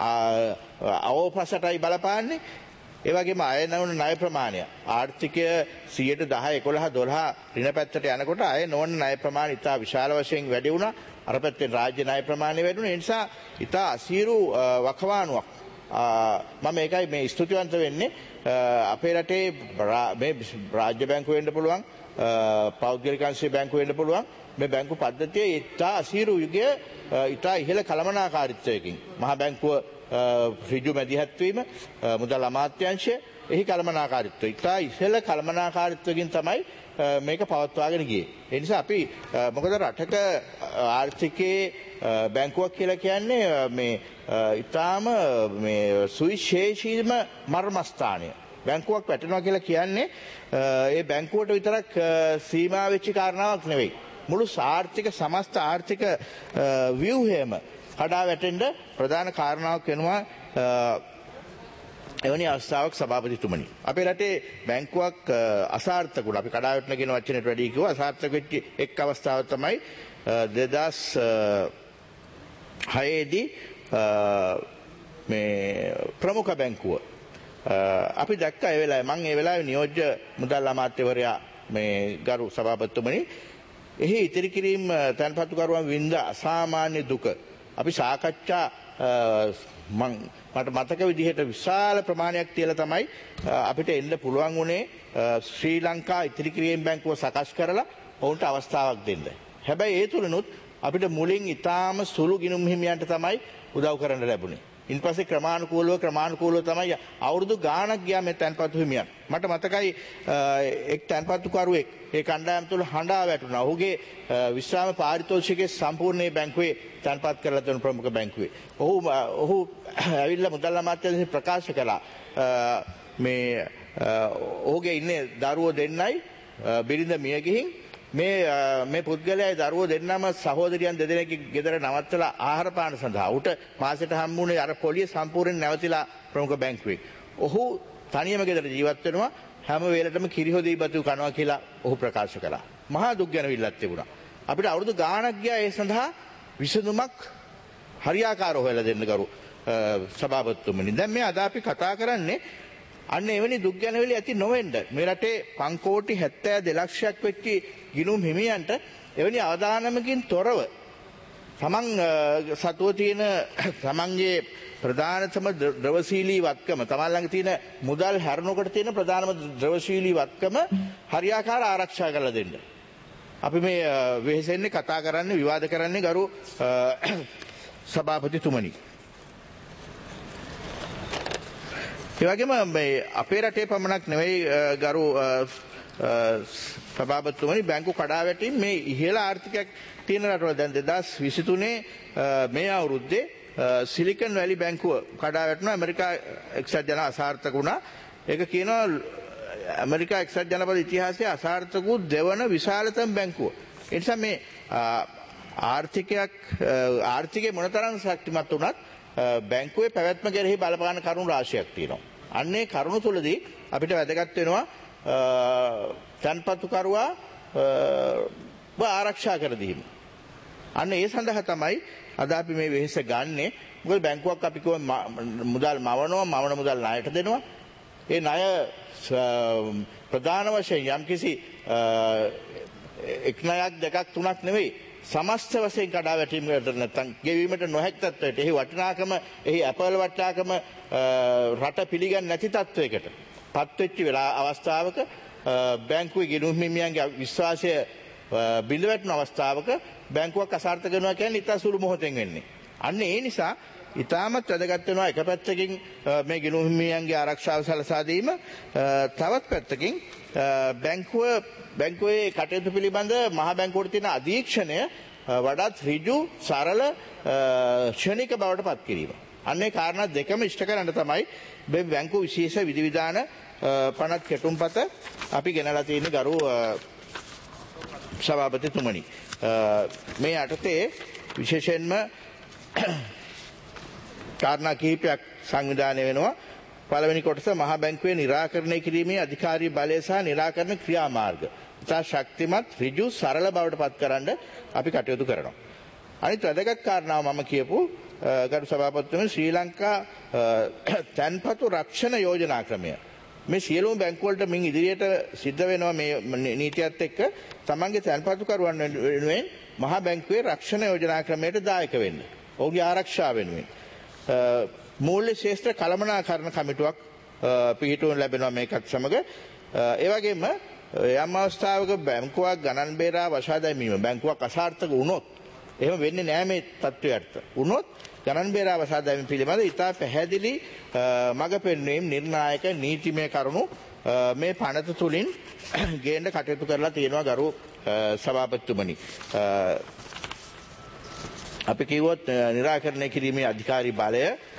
අවපසටයි බලපාන්නේ. ඒ වගේම අය නොවන ණය ප්‍රමාණය ආර්ථිකය 10%, 11%, 12% ඍණ පැත්තට යනකොට අය නොවන ණය ප්‍රමාණය ඉතා විශාල වශයෙන් වැඩි වුණා. අර පැත්තෙන් රාජ්‍ය ණය ප්‍රමාණය වැඩි වුණා. ඒ නිසා ඉතා අසීරු වකවානුවක් මම ඒකයි මේ ස්තුතිවන්ත වෙන්නේ අපේ රටේ මේ රාජ්‍ය බැංකුව වෙන්න පුළුවන් පෞද්ගලික අංශීය බැංකුව වෙන්න පුළුවන් මේ බැංකු පද්ධතියේ ඉතා අසීරු යුගයේ ඉතා ඉහළ කළමනාකාරීත්වයකින් මහ බැංකුව ඍජු මැදිහත් වීම මුදල් අමාත්‍යාංශය එහි කළමනාකාරීත්වය ඉතා ඉහළ කළමනාකාරීත්වයකින් තමයි මේක පවත්වාගෙන ගියේ. ඒ නිසා අපි මොකද රටක ආර්ථිකයේ බැංකුවක් කියලා කියන්නේ මේ ඉතාම මේ සුවිශේෂීම මර්මස්ථානය. බැංකුවක් වැටෙනවා කියලා කියන්නේ ඒ බැංකුවට විතරක් සීමා වෙච්ච කාරණාවක් නෙවෙයි. මුළු ආර්ථික සමස්ත ආර්ථික ව්‍යුහයම කඩා වැටෙන්න ප්‍රධාන කාරණාවක් වෙනවා එවැනි අවස්ථාවක් සභාපතිතුමනි. අපේ රටේ බැංකුවක් අසාර්ථක වුණා. අපි කඩා වැටෙන කියන වචනයට වැඩි කිව්වා අසාර්ථක වෙච්ච එක් අවස්ථාවක් තමයි 2006 දී මේ ප්‍රමුඛ බැංකුව අපි දැක්කා ඒ වෙලාවේ මම ඒ වෙලාවේ නියෝජ්‍ය මුදල් අමාත්‍යවරයා මේ ගරු සභාපතිතුමනි එහි ඉතිරි කිරීම තැන්පතුකරුවන් වින්ද අසාමාන්‍ය දුක අපි සාකච්ඡා මට මතක විදිහට විශාල ප්‍රමාණයක් තියලා තමයි අපිට එන්න පුළුවන් වුණේ ශ්‍රී ලංකා ඉතිරි කිරීම බැංකුව සකස් කරලා ඔවුන්ට අවස්ථාවක් දෙන්න. හැබැයි ඒ තුලනුත් අපිට මුලින් ඊටාම සුළු ගිණුම් හිමියන්ට තමයි උදව් කරන්න ලැබුණේ. ඉන් පස්සේ ක්‍රමානුකූලව තමයි අවුරුදු ගාණක් ගියා මේ තැන්පතු හිමියන්. මට මතකයි එක් තැන්පතුකරුවෙක් ඒ කණ්ඩායම තුළ හඬා වැටුණා. ඔහුගේ විශ්‍රාම පාරිතෝෂිකයේ සම්පූර්ණ බැංකුවේ තැන්පත් කරලා තියෙන ප්‍රමුඛ බැංකුවේ. ඔහු ඇවිල්ලා මුදල් අමාත්‍යාංශයෙන් ප්‍රකාශ කළා මේ ඔහුගේ ඉන්නේ දරුවෝ දෙන්නයි බිරිඳ මිය ගිහින් මේ පුද්ගලයායි දරුවෝ දෙන්නම සහෝදරියන් දෙදෙනෙක්ගේ ගෙදර නවත්තලා ආහාර පාන සඳහා උට මාසෙට හම්බුනේ අර පොලිය සම්පූර්ණයෙන් නැවතිලා ප්‍රමුඛ බැංකුවේ. ඔහු තනියම ගෙදර ජීවත් වෙනවා හැම වෙලටම කිරිහොදී බතු කනවා කියලා ඔහු ප්‍රකාශ කළා. මහා දුක් ගැනවිල්ලක් තිබුණා. අපිට අවුරුදු ගාණක් ගියා ඒ සඳහා විසඳුමක් හරියාකාරව හොයලා දෙන්න ගරු සභාපතිතුමනි. දැන් මේ අද අපි කතා කරන්නේ අන්න එවැනි දුක් ගැනවිලි ඇති නොවෙන්න මේ රටේ පංකෝටි 72 ලක්ෂයක් වෙච්ච ගිණුම් හිමියන්ට එවැනි අවදානමකින් තොරව තමන් සතුව තියෙන තමන්ගේ ප්‍රධානතම ද්‍රවශීලී වත්කම තමන් ළඟ තියෙන මුදල් හැරෙනකොට තියෙන ප්‍රධානම ද්‍රවශීලී වත්කම හරියාකාර ආරක්ෂා කරලා දෙන්න. අපි මේ වෙහෙසෙන්නේ කතා කරන්නේ විවාද කරන්නේ ගරු සභාපතිතුමනි. ඒ වගේම මේ අපේ රටේ පමණක් නෙවෙයි ගරු සභාපතිතුමනි බැංකු කඩාවැටීම් මේ ඉහළ ආර්ථිකයක් තියෙන රටවල දැන් 2023 මේ අවුරුද්දේ සිලිකන් වැලි බැංකුව කඩාවැටුණා. ඇමරිකා එක්සත් ජන අසාර්ථක වුණා. ඒක කියනවා ඇමරිකා එක්සත් ජනපද ඉතිහාසයේ අසාර්ථක වූ දෙවන විශාලතම බැංකුව. ඒ නිසා මේ ආර්ථිකයේ මොනතරම් ශක්තිමත් වුණත් බැංකුවේ පැවැත්ම කෙරෙහි බලපාන කරුණු රාශියක් තියෙනවා. අන්නේ කරුණු තුලදී අපිට වැදගත් වෙනවා තන්පතුකරුවා ආරක්ෂා කර දීම. අන්න ඒ සඳහා තමයි අද අපි මේ වෙහෙස ගන්නෙ. මොකද බැංකුවක් අපි කිව්ව මුදල් මවන මුදල් ණයට දෙනවා. ඒ ණය ප්‍රධාන වශයෙන් යම්කිසි එක් ණයක් දෙකක් තුනක් නෙවෙයි සමස්ත වශයෙන් කඩාවැටීමකට නැත්නම් ගෙවීමට නොහැකි තත්ත්වයට එහි වටිනාකම එහි අපල වටිනාකම රට පිළිගන්නේ නැති තත්ත්වයකට පත් වෙච්ච අවස්ථාවක බැංකුවේ ගිණුම් හිමියන්ගේ විශ්වාසය බිඳ වැටෙන අවස්ථාවක බැංකුවක් අසාර්ථක වෙනවා කියන්නේ ඉතා සුළු මොහොතෙන් වෙන්නේ. අන්න ඒ නිසා ඉතාමත් වැදගත් වෙනවා එක පැත්තකින් මේ ගිණුම් හිමියන්ගේ ආරක්ෂාව සලසා දීම, තවත් පැත්තකින් බැංකුවේ කටයුතු පිළිබඳ මහා බැංකුවට තියෙන අධීක්ෂණය වඩාත් ඍජු සරල ක්ෂණික බවට පත් කිරීම. අන්නේ කාරණා දෙකම ඉෂ්ට කරන්න තමයි මේ බැංකුව විශේෂ විධිවිධාන පනත් කෙටුම්පත අපි ගෙනලා තියෙන ගරු සභාපතිතුමනි. මේ යටතේ විශේෂයෙන්ම කාරණා කිහිපයක් සංවිධානය වෙනවා. පළවෙනි කොටස මහා බැංකුවේ නිරාකරණය කිරීමේ අධිකාරී බලය සහ නිරාකරණ ක්‍රියාමාර්ග. ඉතා ශක්තිමත් ඍජු සරල බවට පත් කරන්න අපි කටයුතු කරනවා. අනිත් වැදගත් කාරණාව මම කියපු ගරු සභාපතිතුමනි ශ්‍රී ලංකා තැන්පතු රක්ෂණ යෝජනා ක්‍රමය. මේ සියලුම බැංකු වලට මින් ඉදිරියට සිද්ධ වෙනවා මේ නීතියත් එක්ක තමන්ගේ තැන්පතුකරුවන් වෙනුවෙන් මහා බැංකුවේ රක්ෂණ යෝජනා ක්‍රමයට දායක වෙන්න. ඔහුගේ ආරක්ෂාව වෙනුවෙන්. මූල්‍ය ශේෂ්ත්‍ර කළමනාකරණ කමිටුවක් පිහිටුවනු ලැබෙනවා මේකත් සමග. ඒ වගේම යම් අවස්ථාවක බැංකුවක් ගණන් බේරා වශා දැමීම බැංකුවක් අසාර්ථක වුණොත් එහෙම වෙන්නේ නැහැ මේ තත්ත්වයට. වුණොත් ගණන් බේරා වශා දැමීම පිළිබඳ ඉතා පැහැදිලි මඟ පෙන්වීම නිර්ණායක නීතිමය කරුණු මේ පනත තුලින් ගේන්න කටයුතු කරලා තියෙනවා ගරු සභාපතිතුමනි. අපි කිව්වොත් නිරාකරණය කිරීමේ අධිකාරී බලය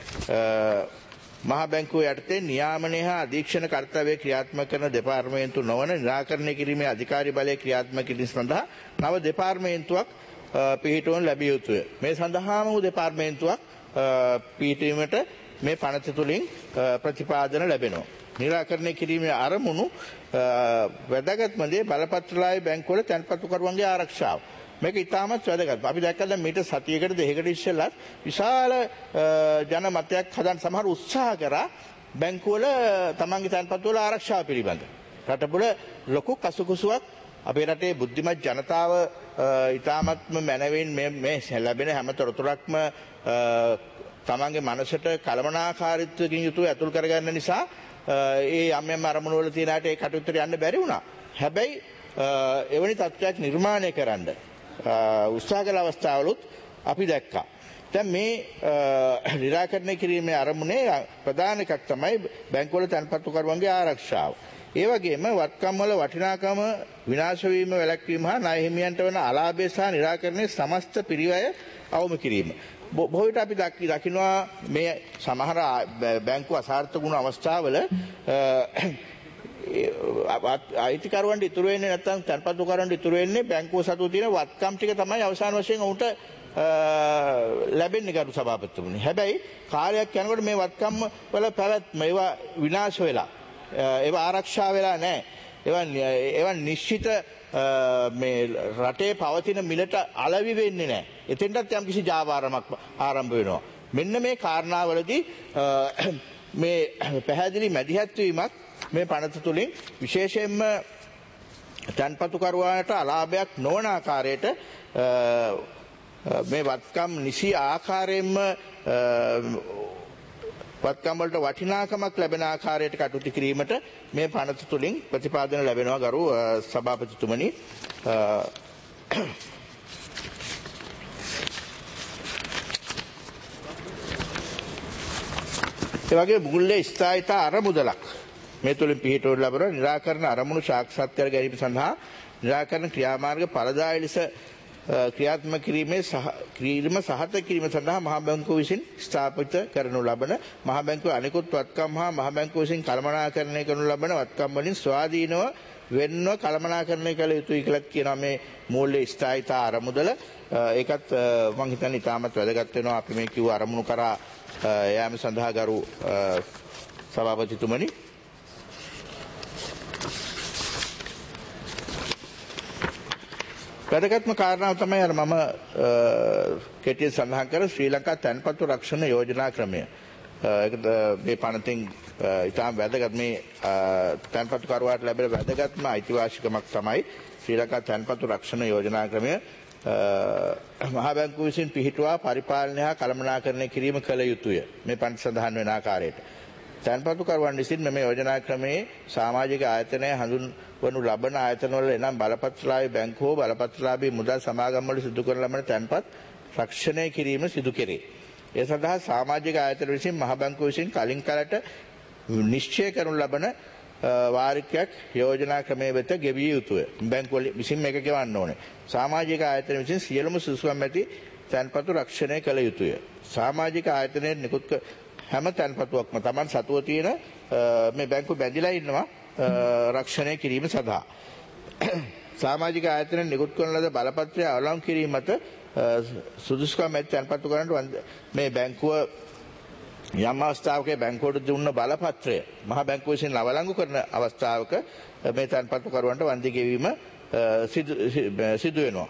මහා බැංකුව යටතේ නියාමනය හා අධීක්ෂණ කර්තව්‍ය ක්‍රියාත්මක කරන දෙපාර්තමේන්තු නොවන නිරාකරණය කිරීමේ අධිකාරී බලය ක්‍රියාත්මක කිරීම සඳහා නව දෙපාර්තමේන්තුවක් පිහිටුවනු ලැබිය යුතුය. මේ සඳහාම වූ දෙපාර්තමේන්තුවක් පිහිටීමට මේ පනත තුලින් ප්‍රතිපාදන ලැබෙනවා. නිරාකරණය කිරීමේ අරමුණු වැදගත්ම දේ බලපත්‍රලායි බැංකුවල තැන්පතුකරුවන්ගේ ආරක්ෂාව. මේක ඉතාමත් වැදගත්. අපි දැක්කද මීට සතියකට දෙකකට ඉස්සෙල්ලා විශාල ජනමතයක් හදන්න සමහර උත්සාහ කරා බැංකුවල තමන්ගේ තැන්පතුවල ආරක්ෂාව පිළිබඳ. රටපුල ලොකු කසුකුසුවක් අපේ රටේ බුද්ධිමත් ජනතාව ඉතාමත්ම මැනවින් මේ ලැබෙන හැම තොරතුරක්ම තමන්ගේ මනසට කළමනාකාරීත්වකින් යුතුව ඇතුල් කරගන්න නිසා ඒ යම් අරමුණු වල තියෙන ආට ඒ කටයුත්තට යන්න බැරි වුණා. හැබැයි එවැනි තත්ත්වයක් නිර්මාණය කරන්න උත්සාහ කළ අවස්ථාවලුත් අපි දැක්කා. දැන් මේ නිරාකරණය කිරීමේ අරමුණේ ප්‍රධාන එකක් තමයි බැංකුවල තැන්පතුකරුවන්ගේ ආරක්ෂාව. ඒ වගේම වත්කම් වල වටිනාකම විනාශ වීම වැළැක්වීම හා ණය හිමියන්ට වන අලාභය සහ නිරාකරණයේ සමස්ත පිරිවැය අවම කිරීම. බොහෝ විට අපි දකිනවා මේ සමහර බැංකු අසාර්ථක වුණු අවස්ථාවල අයිතිකරුවන්ට ඉතුරු වෙන්නේ නැත්නම් තැන්පතුකරුවන්ට ඉතුරු වෙන්නේ බැංකුව සතු තියෙන වත්කම් ටික තමයි අවසාන වශයෙන් උන්ට ලැබෙන්නේ ගරු සභාපතිතුමනි. හැබැයි කාලයක් යනකොට මේ වත්කම් වල පැවැත්ම ඒවා විනාශ වෙලා ඒවා ආරක්ෂා වෙලා නැහැ. ඒවා නිශ්චිත මේ රටේ පවතින මිලට අලෙවි වෙන්නේ නැහැ. එතෙන්ටත් යම්කිසි ජාවාරමක් ආරම්භ වෙනවා. මෙන්න මේ කාරණාවලදී මේ පැහැදිලි මැදිහත් වීමක් මේ පනත තුලින් විශේෂයෙන්ම තැන්පතුකරුවාට අලාභයක් නොවන ආකාරයට මේ වත්කම් නිසි ආකාරයෙන්ම වත්කම් වලට වටිනාකමක් ලැබෙන ආකාරයට කටයුතු කිරීමට මේ පනත තුලින් ප්‍රතිපාදන ලැබෙනවා ගරු සභාපතිතුමනි. ඒ වගේ මුල්ලේ ස්ථායීතා අරමුදලක් මේ තුලින් පිහිටවනු ලබන නිරාකරණ අරමුණු සාක්ෂාත් කර ගැනීම සඳහා නිරාකරණ ක්‍රියාමාර්ග ඵලදායී ලෙස ක්‍රියාත්මක කිරීමේ සහත කිරීම සඳහා මහා බැංකුව විසින් ස්ථාපිත කරනු ලබන මහා බැංකුවේ අනෙකුත් වත්කම් හා මහා බැංකුව විසින් කළමනාකරණය කරනු ලබන වත්කම් වලින් ස්වාධීනව වෙන්ව කළමනාකරණය කළ යුතුයි කියලා කියනවා මේ මූල්‍ය ස්ථායීතා අරමුදල. ඒකත් මම හිතන්නේ ඉතාමත් වැදගත් වෙනවා අපි මේ කිව්ව අරමුණු කරා යාම සඳහා ගරු සභාපතිතුමනි. වැදගත්ම කාරණාව තමයි අර මම කෙටියෙන් සඳහන් කර ශ්‍රී ලංකා තැන්පතු රක්ෂණ යෝජනා ක්‍රමය. ඒක මේ පනතින් ඉතාම වැදගත් මේ තැන්පතුකරුවාට ලැබෙන වැදගත්ම අයිතිවාසිකමක් තමයි ශ්‍රී ලංකා තැන්පතු රක්ෂණ යෝජනා ක්‍රමය. මහා බැංකුව විසින් පිහිටුවා පරිපාලනය හා කළමනාකරණය කිරීම කළ යුතුය. මේ පනත සඳහන් වෙන ආකාරයට. තැන්පතුකරුවන් විසින් මෙම යෝජනා ක්‍රමයේ සමාජික ආයතනය හඳුන්වනු ලබන ආයතනවල එනම් බලපත්‍රලාභී බැංකු හෝ බලපත්‍රලාභී මුදල් සමාගම් වල සිදු කරන ලබන තැන්පත් රක්ෂණය කිරීම සිදු කෙරේ. ඒ සඳහා සමාජික ආයතන විසින් මහ බැංකුව විසින් කලින් කලට නිශ්චය කරනු ලබන වාරිකයක් යෝජනා ක්‍රමයේ වෙත ගෙවිය යුතුය. බැංකුව විසින් මේක ගෙවන්න ඕනේ. සමාජික ආයතන විසින් සියලුම සුසුකම් ඇති තැන්පතු රක්ෂණය කළ යුතුය. සමාජික ආයතනයේ නිකුත් හැම තැන්පතුවක්ම Taman සතුව තියෙන මේ බැංකුව බැඳිලා ඉන්නවා රක්ෂණය කිරීම සඳහා. සමාජික ආයතන නිකුත් කරන ලද බලපත්‍රය අවලංගු කිරීමට සුදුසුකම් ඇති තැන්පතුකරුවන්ට මේ බැංකුව යම් අවස්ථාවක බැංකුවට දුන්න බලපත්‍රය මහා බැංකුව විසින් අවලංගු කරන අවස්ථාවක මේ තැන්පතුකරුවන්ට වන්දි ගෙවීම සිදු වෙනවා.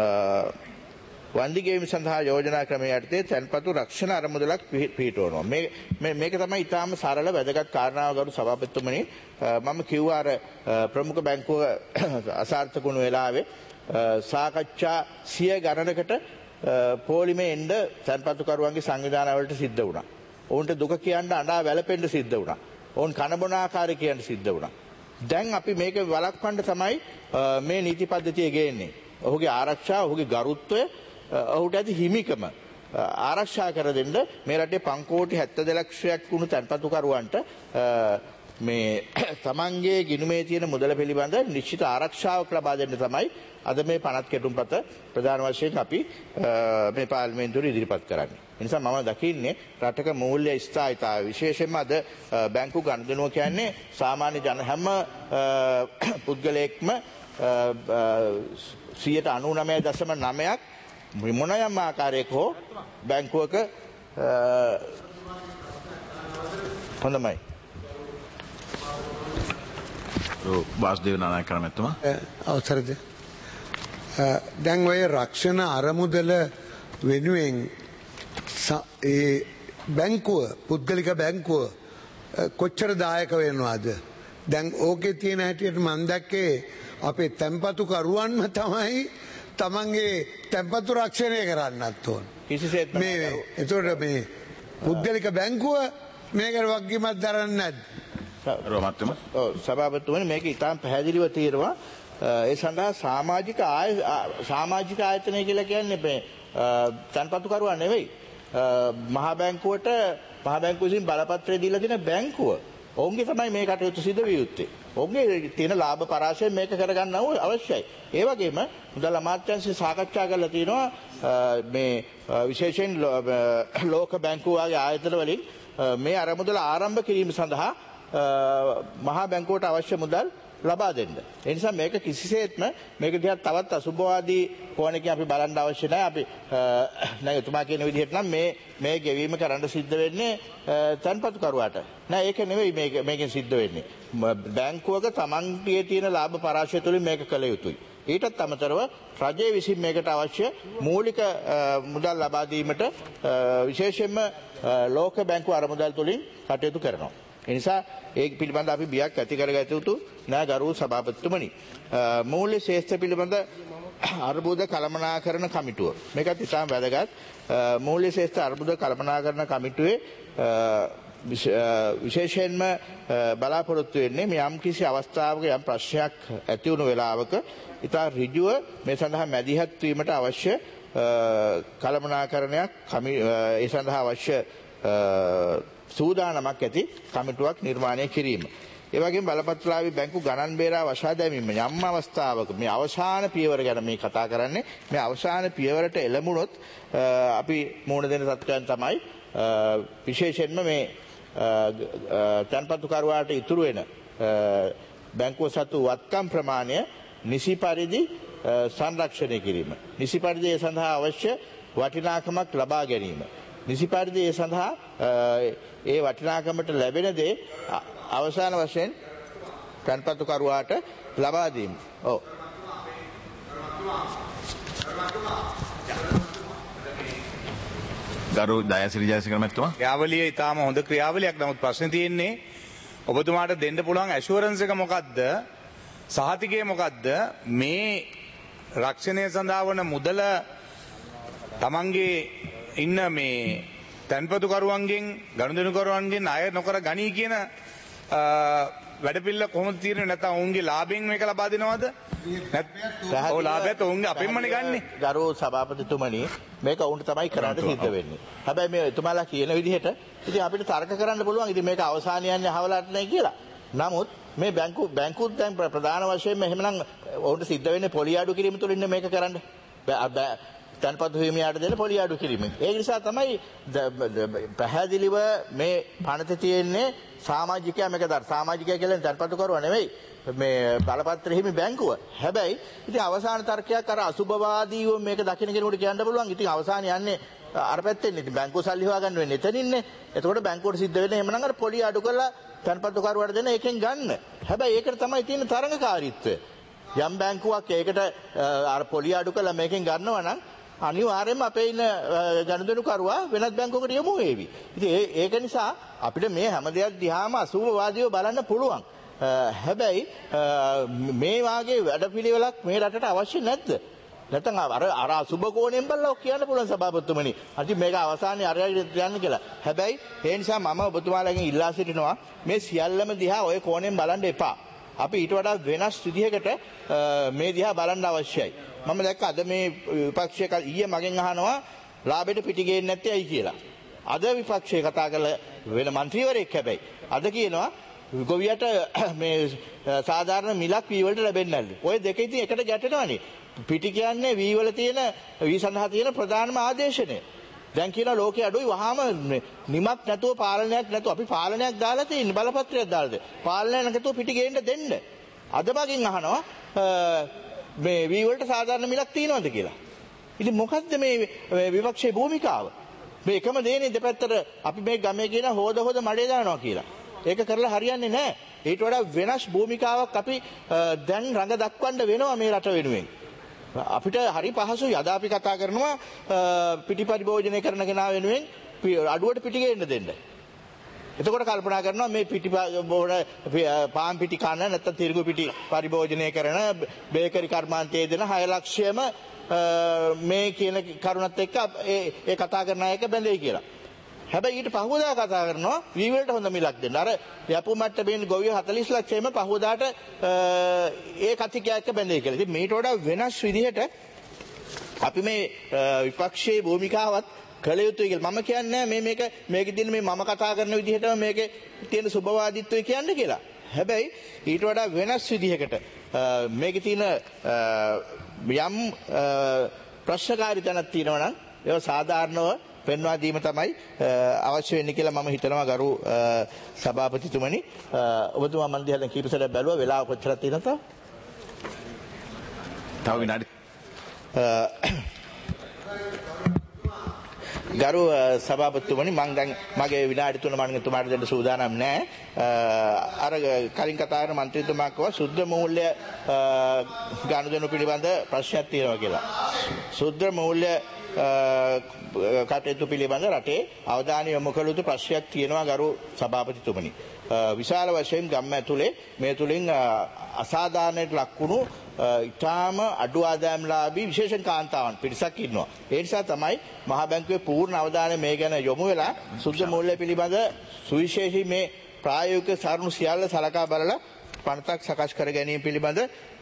වන්දි ගෙවීම සඳහා යෝජනා ක්‍රමයේ යටතේ තැන්පතු රක්ෂණ අරමුදලක් පිහිටවනවා. මේක තමයි ඊටාම සරල වැදගත් කාරණාව ගරු සභාපතිතුමනි. මම කිව්වා අර ප්‍රමුඛ බැංකුව අසාර්ථක වුණු වෙලාවේ සාකච්ඡා 100 ගණනකට පොලිමේ එන්න තැන්පතුකරුවන්ගේ සංවිධානවලට සිද්ධ වුණා. ඔවුන්ට දුක කියන්න අඬා වැළපෙන්න සිද්ධ වුණා. ඔවුන් කනබොන ආකාරය කියන්න සිද්ධ වුණා. දැන් අපි මේක වළක්වන්න තමයි මේ නීති පද්ධතිය ගේන්නේ. ඔහුගේ ආරක්ෂාව, ඔහුගේ ගරුත්වය, ඔහුට ඇති හිමිකම ආරක්ෂා කර දෙන්න මේ රටේ 5 කෝටි 72 ලක්ෂයක් වුණු තැන්පතුකරුවන්ට මේ තමන්ගේ ගිණුමේ තියෙන මුදල පිළිබඳ නිශ්චිත ආරක්ෂාවක් ලබා දෙන්න තමයි අද මේ පනත් කෙටුම්පත ප්‍රධාන වශයෙන් අපි මේ පාර්ලිමේන්තුවේ ඉදිරිපත් කරන්නේ. ඒ නිසා මම දකින්නේ රටක මූල්‍ය ස්ථායීතාවය විශේෂයෙන්ම අද බැංකු ගනුදෙනුව කියන්නේ සාමාන්‍ය ජන හැම පුද්ගලයෙක්ම 99.9ක් මොනයම් ආකාරයක හෝ බැංකුවක හොඳමයි. වාසුදේව නානායක මැතිතුමා අවසරද දැන් ඔය රක්ෂණ අරමුදල වෙනුවෙන් ඒ බැංකුව පුද්ගලික බැංකුව කොච්චර දායක වෙනවද? දැන් ඕකේ තියෙන හැටියට මම දැක්කේ අපේ තැන්පතුකරුවන්ම තමයි තමන්ගේ තැන්පතු රක්ෂණය කරන්නත් ඕන. කිසිසේත් මේ ඒතකොට මේ පුද්ගලික බැංකුව මේකට වගකීමක් දරන්නේ නැද්ද? සභාපතිතුමනි මේක ඉතාම පැහැදිලිව තියෙනවා ඒ සඳහා සමාජික ආයතනය කියලා කියන්නේ මේ තන්පතුකරුවා නෙවෙයි. මහා බැංකුවට මහා බැංකුව විසින් බලපත්‍රය දීලා තියෙන බැංකුව. ඔවුන්ගේ තමයි මේ කටයුතු සිදු විය යුත්තේ. ඔවුන්ගේ තියෙන ලාභ පරාසය මේක කරගන්න අවශ්‍යයි. ඒ වගේම මුදල් අමාත්‍යාංශය සාකච්ඡා කරලා තියෙනවා මේ විශේෂයෙන් ලෝක බැංකුව වගේ ආයතන වලින් මේ අරමුදල ආරම්භ කිරීම සඳහා මහා බැංකුවට අවශ්‍ය මුදල් ලබා දෙන්න. ඒ නිසා මේක කිසිසේත්ම මේක දිහා තවත් අසුභවාදී කෝණකින් අපි බලන්න අවශ්‍ය නැහැ. අපි නෑ එතුමා කියන විදිහට නම් මේ ගෙවීම කරන්න සිද්ධ වෙන්නේ තන්පතුකරුවාට. නෑ ඒක නෙවෙයි මේකෙන් සිද්ධ වෙන්නේ. බැංකුවක තමන්ගේ තියෙන ලාභ පරාශය තුලින් මේක කළ යුතුයි. ඊටත් අමතරව රජයේ විසින් මේකට අවශ්‍ය මූලික මුදල් ලබා දීමට විශේෂයෙන්ම ලෝක බැංකුව අරමුදල් තුලින් කටයුතු කරනවා. ඒ නිසා ඒ පිළිබඳ අපි බියක් ඇති කරගත යුතු නෑ ගරු සභාපතිතුමනි. මූල්‍ය ශේෂ්ත්‍ර පිළිබඳ අර්බුද කළමනාකරණ කමිටුව. මේකත් ඉතාම වැදගත්. මූල්‍ය ශේෂ්ත්‍ර අර්බුද කළමනාකරණ කමිටුවේ විශේෂයෙන්ම බලාපොරොත්තු වෙන්නේ මේ යම් කිසි අවස්ථාවක යම් ප්‍රශ්නයක් ඇති වුණු වෙලාවක ඉතා ඍජුව මේ සඳහා මැදිහත් වීමට අවශ්‍ය කළමනාකරණයක් ඒ සඳහා අවශ්‍ය සූදානමක් ඇති කමිටුවක් නිර්මාණය කිරීම. ඒ වගේම බලපත්‍රාවී බැංකු ගණන් බේරා වශා දැමීම යම් අවස්ථාවක මේ අවසාන පියවර ගැන මේ කතා කරන්නේ. මේ අවසාන පියවරට එළඹුණොත් අපි මුහුණ දෙන තත්ත්වයන් තමයි විශේෂයෙන්ම මේ තන්පතුකරුවාට ඉතුරු වෙන බැංකුව සතු වත්කම් ප්‍රමාණය නිසි පරිදි සංරක්ෂණය කිරීම. නිසි පරිදි ඒ සඳහා අවශ්‍ය වටිනාකමක් ලබා ගැනීම. නිසි පරිදි ඒ සඳහා ඒ වටිනාකමට ලැබෙන දේ අවසාන වශයෙන් තන්පතුකරුවාට ලබා දීම. ඔව්. ගරු දයාසිරි ජයසිංහ මැතිතුමා. ක්‍රියාවලිය ඉතාම හොඳ ක්‍රියාවලියක්. නමුත් ප්‍රශ්නේ තියෙන්නේ ඔබතුමාට දෙන්න පුළුවන් ඇෂුවරන්ස් එක මොකද්ද? සහතිකය මොකද්ද? මේ රක්ෂණය සඳහා වන මුදල තමන්ගේ ඉන්න මේ තැන්පතුකරුවන්ගෙන් ගනුදෙනුකරුවන්ගෙන් අය නොකර ගනී කියන වැඩපිළිවෙල කොහොමද තීරණය? නැත්නම් ඔවුන්ගේ ලාභයෙන් මේක ලබා දෙනවද? ඔව් ලාභයත් ඔවුන්ගේ අපෙන්මනේ ගන්නෙ. ගරු සභාපතිතුමනි මේක ඔවුන්ට තමයි කරන්න සිද්ධ වෙන්නේ. හැබැයි මේ එතුමාලා කියන විදිහට ඉතින් අපිට තර්ක කරන්න පුළුවන් ඉතින් මේක අවසාන යන්නේ අහවලට නැහැ කියලා. නමුත් මේ බැංකුත් දැන් ප්‍රධාන වශයෙන්ම එහෙමනම් ඔවුන්ට සිද්ධ වෙන්නේ පොලි අඩු කිරීම තුලින් මේක කරන්න. තන්පතු හිමියාට දෙන පොලි අඩු කිරීමෙන්. ඒ නිසා තමයි පැහැදිලිව මේ පනත තියෙන්නේ සමාජිකයා මේක සමාජිකයා කියලා තන්පතුකරුවා නෙවෙයි. මේ බලපත්‍ර හිමි බැංකුව. හැබැයි ඉතින් අවසාන තර්කයක් අර අසුභවාදීව මේක දකින්න කෙනෙකුට කියන්න පුළුවන්. ඉතින් අවසාන යන්නේ අර පැත්තෙන්. ඉතින් බැංකුව සල්ලි හොයාගන්න වෙන්නේ එතනින්නේ. එතකොට බැංකුවට සිද්ධ වෙන්නේ එහෙමනම් අර පොලි අඩු කරලා තන්පතුකරුවාට දෙන එකෙන් ගන්න. හැබැයි ඒකට තමයි තියෙන තරඟකාරීත්වය. යම් බැංකුවක් ඒකට අර පොලි අඩු කරලා මේකෙන් ගන්නවා නම් අනිවාර්යයෙන්ම අපේ ඉන්න ගනුදෙනුකරුවා වෙනත් බැංකුවකට යොමු වේවි. ඉතින් ඒක නිසා අපිට මේ හැම දෙයක් දිහාම අසුභවාදීව බලන්න පුළුවන්. හැබැයි මේ වාගේ වැඩපිළිවෙලක් මේ රටට අවශ්‍ය නැද්ද? නැත්නම් අර අසුභ කෝණයෙන් බලලා කියන්න පුළුවන් සභාපතිතුමනි. අද මේක අවසානයේ අරයට යන්න කියලා. හැබැයි ඒ නිසා මම ඔබතුමාලාගෙන් ඉල්ලා සිටිනවා මේ සියල්ලම දිහා ওই කෝණයෙන් බලන්න එපා. අපි ඊට වඩා වෙනස් විදිහකට මේ දිහා බලන්න අවශ්‍යයි. මම දැක්ක අද මේ විපක්ෂය ඊයේ මගෙන් අහනවා ලාභෙට පිටි ගේන්නේ නැත්තේ ඇයි කියලා. අද විපක්ෂය කතා කරලා වෙන മന്ത്രിවරයෙක් හැබැයි අද කියනවා ගොවියට මේ සාධාරණ මිලක් වී වලට ලැබෙන්නේ නැල්ලු. ඔය දෙක ඉතින් එකට ගැටෙනවනේ. පිටි කියන්නේ වී වල තියෙන වී සඳහා තියෙන ප්‍රධානම ආදේශනය. දැන් කියන ලෝකයේ අඩුයි වහාම නිමක් නැතුව පාලනයක් නැතුව අපි පාලනයක් දාලා තියෙන බලපත්‍රයක් දාලාද පාලනයක් නැතුව පිටි ගේන්න දෙන්න. අද මගෙන් අහනවා මේ වී වලට සාධාරණ මිලක් තියෙනවද කියලා. ඉතින් මොකද්ද මේ විපක්ෂයේ භූමිකාව? මේ එකම දේනේ දෙපැත්තට අපි මේ ගමේ කියන හොද මඩේ දානවා කියලා. ඒක කරලා හරියන්නේ නැහැ. ඊට වඩා වෙනස් භූමිකාවක් අපි දැන් රඟ දක්වන්න වෙනවා මේ රට වෙනුවෙන්. අපිට හරි පහසුයි. අද අපි කතා කරනවා පිටි පරිභෝජනය කරන කෙනා වෙනුවෙන් අඩුවට පිටි ගේන්න දෙන්න. එතකොට කල්පනා කරනවා මේ පිටි පාන් පිටි කන නැත්නම් තිරිඟු පිටි පරිභෝජනය කරන බේකරි කර්මාන්තයේ දෙන 6 ලක්ෂයම මේ කියන කරුණත් එක්ක ඒ කතා කරන අයක බැඳෙයි කියලා. හැබැයි ඊට පහුවදා කතා කරනවා වීවලට හොඳ මිලක් දෙන්න. අර යපු මට්ටමේ ගොවියෝ 40 ලක්ෂයෙම පහුවදාට ඒ කතිකයක් එක්ක බැඳේ කියලා. ඉතින් මේට වඩා වෙනස් විදිහට අපි මේ විපක්ෂයේ භූමිකාවත් කළ යුතුයි කියලා. මම කියන්නේ මේකේ තියෙන මේ මම කතා කරන විදිහටම මේකේ තියෙන සුබවාදීත්වය කියන්නේ කියලා. හැබැයි ඊට වඩා වෙනස් විදිහකට මේකේ තියෙන යම් ප්‍රශ්නකාරී තැනක් තියෙනවා නම් ඒක සාධාරණව පෙන්වා දීම තමයි අවශ්‍ය වෙන්නේ කියලා මම හිතනවා ගරු සභාපතිතුමනි. ඔබතුමා මන් දිහා දැන් කීප සැරයක් බැලුවා වෙලාව කොච්චරක් තියෙනවද? තව විනාඩි ගරු සභාපතිතුමනි මම දැන් මගේ විනාඩි 3 මම තුමාට දෙන්න සූදානම් නැහැ. අර කලින් කතා කරන මන්ත්‍රීතුමා කිව්වා සුද්ධ මූල්‍ය ගනුදෙනු පිළිබඳ ප්‍රශ්නයක් තියෙනවා කියලා. සුද්ධ මූල්‍ය කටයුතු පිළිබඳ රටේ අවධානය යොමු කළ යුතු ප්‍රශ්නයක් තියෙනවා ගරු සභාපතිතුමනි. විශාල වශයෙන් ගම් ඇතුලේ මේ තුලින් අසාධාරණයට ලක්වුණු ඉතාම අඩු ආදායම්ලාභී විශේෂයෙන් කාන්තාවන් පිරිසක් ඉන්නවා. ඒ නිසා තමයි මහා බැංකුවේ පූර්ණ අවධානය මේ ගැන යොමු වෙලා සුද්ධ මූල්‍ය පිළිබඳ සුවිශේෂී මේ ප්‍රායෝගික සාරුණු සියල්ල සලකා බලලා පනතක් සකස් කර ගැනීම පිළිබඳ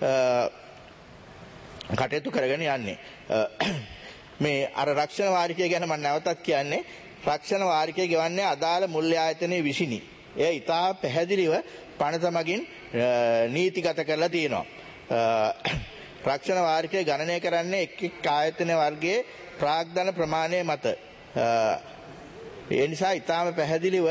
කටයුතු කරගෙන යන්නේ. මේ අර රක්ෂණ වාරිකය ගැන මම නැවතත් කියන්නේ රක්ෂණ වාරිකය ගෙවන්නේ අදාළ මූල්‍ය ආයතනයේ විසිනි. එය ඉතා පැහැදිලිව පනත මගින් නීතිගත කරලා තියෙනවා. රක්ෂණ වාරිකය ගණනය කරන්නේ එක් ආයතන වර්ගයේ ප්‍රාග්ධන ප්‍රමාණය මත. ඒ නිසා ඉතාම පැහැදිලිව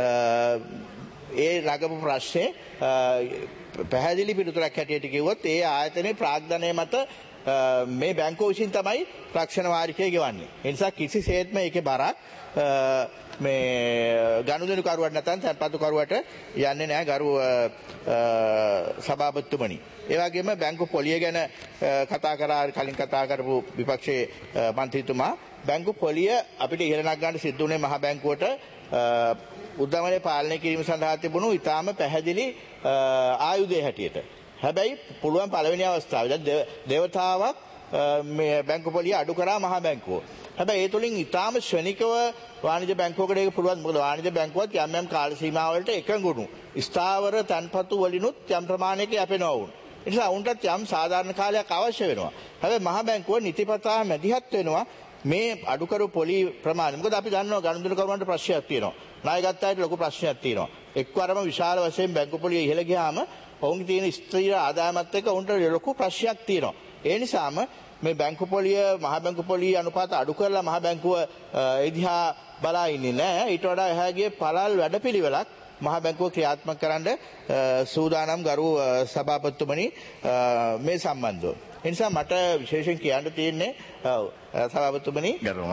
ඒ නගපු ප්‍රශ්නේ පැහැදිලි පිළිතුරක් හැටියට කිව්වොත් ඒ ආයතනයේ ප්‍රාග්ධනය මත මේ බැංකුව විසින් තමයි රක්ෂණ වාරිකය ගෙවන්නේ. ඒ නිසා කිසිසේත්ම ඒකේ බරක් මේ ගනුදෙනු කරුවට නැත්නම් තැන්පතු කරුවට යන්නේ නැහැ ගරු සභාපතිතුමනි. ඒ වගේම බැංකු පොලිය ගැන කතා කරා කලින් කතා කරපු විපක්ෂයේ මන්ත්‍රීතුමා බැංකු පොලිය අපිට ඉහළනක් ගන්න සිද්ධ වුණේ මහ බැංකුවට උද්දමනය පාලනය කිරීම සඳහා තිබුණු ඉතාම පැහැදිලි ආයුධය හැටියට. හැබැයි පුළුවන් පළවෙනි අවස්ථාවේ දැන් දේවතාවක් මේ බැංකු පොලිය අඩු කරා මහ බැංකුව. හැබැයි ඒ තුලින් ඉතාම ශ්‍රේණිකව වාණිජ්‍ය බැංකුවකට ඒක පුළුවන්. මොකද වාණිජ්‍ය බැංකුවත් යම් යම් කාල සීමාවලට එකඟුණු ස්ථාවර තන්පතු වලිනුත් යම් ප්‍රමාණයක යැපෙනවා වුණ. ඒ නිසා උන්ටත් යම් සාධාරණ කාලයක් අවශ්‍ය වෙනවා. හැබැයි මහ බැංකුව නිතිපතා මැදිහත් වෙනවා මේ අඩුකරු පොලි ප්‍රමාණය. මොකද අපි දන්නවා ගනුදෙනු කරුවන්ට ප්‍රශ්නයක් තියෙනවා. ණයගත්තාට ලොකු ප්‍රශ්නයක් තියෙනවා. එක්වරම විශාල වශයෙන් බැංකු පොලිය ඉහළ ගියාම ඔවුන්ගේ තියෙන ස්ථිර ආදායමත් එක්ක උන්ට ලොකු ප්‍රශ්නයක් තියෙනවා. ඒ නිසාම මේ බැංකු පොලිය මහ බැංකු පොලිය අනුපාත අඩු කරලා මහ බැංකුව එදිහා බලා ඉන්නේ නැහැ. ඊට වඩා එහා ගියේ පළල් වැඩපිළිවෙලක් මහ බැංකුව ක්‍රියාත්මක කරන්න සූදානම් ගරු සභාපතිතුමනි මේ සම්බන්ධව. ඒ නිසා මට විශේෂයෙන් කියන්න තියෙන්නේ සභාපතිතුමනි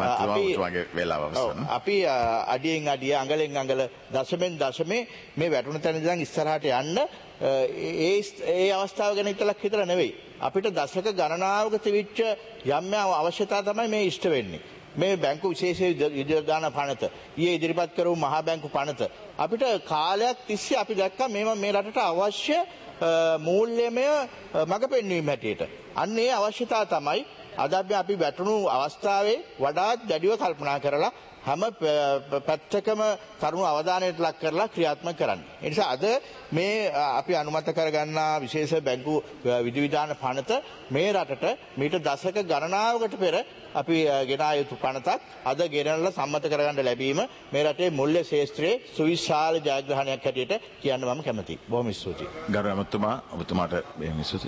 අපි අඩියෙන් අඩිය අඟලෙන් අඟල දශමෙන් දශමේ මේ වැටුණ තැන ඉඳන් ඉස්සරහට යන්න ඒ අවස්ථාව ගැන හිතලා නෙවෙයි. අපිට දශක ගණනාවක තිබිච්ච යම් අවශ්‍යතා තමයි මේ ඉෂ්ට වෙන්නේ. මේ බැංකු විශේෂ විද්‍යාදාන පනත ඊයේ ඉදිරිපත් කරපු මහා බැංකු පනත අපිට කාලයක් තිස්සේ අපි දැක්කා මේ රටට අවශ්‍ය මූල්‍යමය මඟ පෙන්වීම හැටියට. අන්න ඒ අවශ්‍යතාව තමයි අද අපි වැටුණු අවස්ථාවේ වඩාත් දැඩිව කල්පනා කරලා හැම පැත්තකම කරුණු අවධානයට ලක් කරලා ක්‍රියාත්මක කරන්නේ. ඒ නිසා අද මේ අපි අනුමත කරගන්නා විශේෂ බැංකු විධිවිධාන පනත මේ රටට මීට දශක ගණනාවකට පෙර අපි ගෙනා යුතු පනතක් අද ගෙනල්ලා සම්මත කරගන්න ලැබීම මේ රටේ මූල්‍ය ශාස්ත්‍රයේ සුවිශාල ජයග්‍රහණයක් හැටියට කියන්න මම කැමතියි. බොහොම ස්තුතියි. ගරු ඇමතුමා ඔබතුමාට බොහොම ස්තුතියි.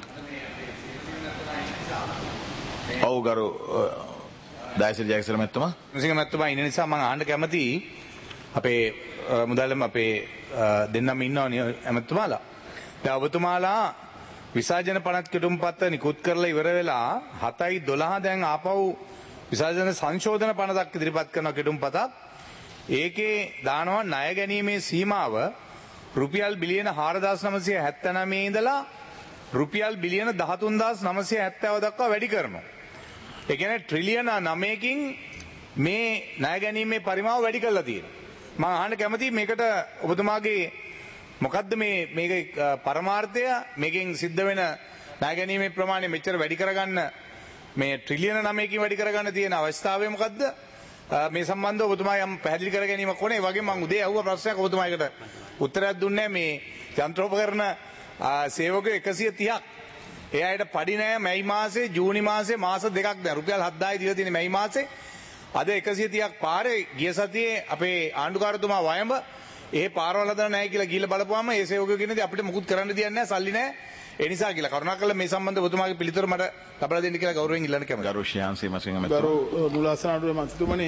ඔව් ගරු දායසර් ජයසර් මැතිතුමා මුසිංහ මැතිතුමා ඉන්න නිසා මම අහන්න කැමතියි අපේ මුදල්ම අපේ දෙන්නම ඉන්නවනේ ඇමතිතුමාලා. දැන් ඔබතුමාලා විසර්ජන පනත් කෙටුම්පත නිකුත් කරලා ඉවර වෙලා 7:12 දැන් ආපහු විසර්ජන සංශෝධන පනතක් ඉදිරිපත් කරන කෙටුම්පතක්. ඒකේ දානවා ණය ගැනීමේ සීමාව රුපියල් බිලියන 4979 ඉඳලා රුපියල් බිලියන 13970 දක්වා වැඩි කරනවා. ඒ කියන්නේ ට්‍රිලියන 9කින් මේ ණය ගැනීමේ පරිමාව වැඩි කරලා තියෙනවා. මම අහන්න කැමතියි මේකට ඔබතුමාගේ මොකද්ද මේක පරමාර්ථය මේකෙන් සිද්ධ වෙන ණය ගැනීමේ ප්‍රමාණය මෙච්චර වැඩි කරගන්න මේ ට්‍රිලියන 9කින් වැඩි කරගන්න තියෙන අවස්ථාවය මොකද්ද? මේ සම්බන්ධව ඔබතුමා යම් පැහැදිලි කර ගැනීමක් ඕනේ. ඒ වගේම මම උදේ අහුව ප්‍රශ්නයක් ඔබතුමාට උත්තරයක් දුන්නේ මේ යන්ත්‍රෝපකරණ සේවකයෝ 130ක් ඒ අයට පඩි නෑ මැයි මාසේ ජූනි මාසේ මාස දෙකක් දැන් රුපියල් 7000 දීලා තියෙන මැයි මාසේ අද 130ක් පාරේ ගිය සතියේ අපේ ආණ්ඩුකාරතුමා වයඹ ඒ පාරවල් හදන්න නැහැ කියලා ගිහිල්ලා බලපුවාම ඒ සේවකයෝ කියන්නේ අපිට මුකුත් කරන්න දෙයක් නැහැ සල්ලි නැහැ ඒ නිසා කියලා කරුණාකරලා මේ සම්බන්ධව ඔබතුමාගේ පිළිතුර මට ලබා දෙන්න කියලා ගෞරවයෙන් ඉල්ලන්න කැමතියි. ගරු ශ්‍යාන්සී මසිංහ ගරු මැතිතුමා. මුලාසන අඩුවේ මන්ත්‍රීතුමනි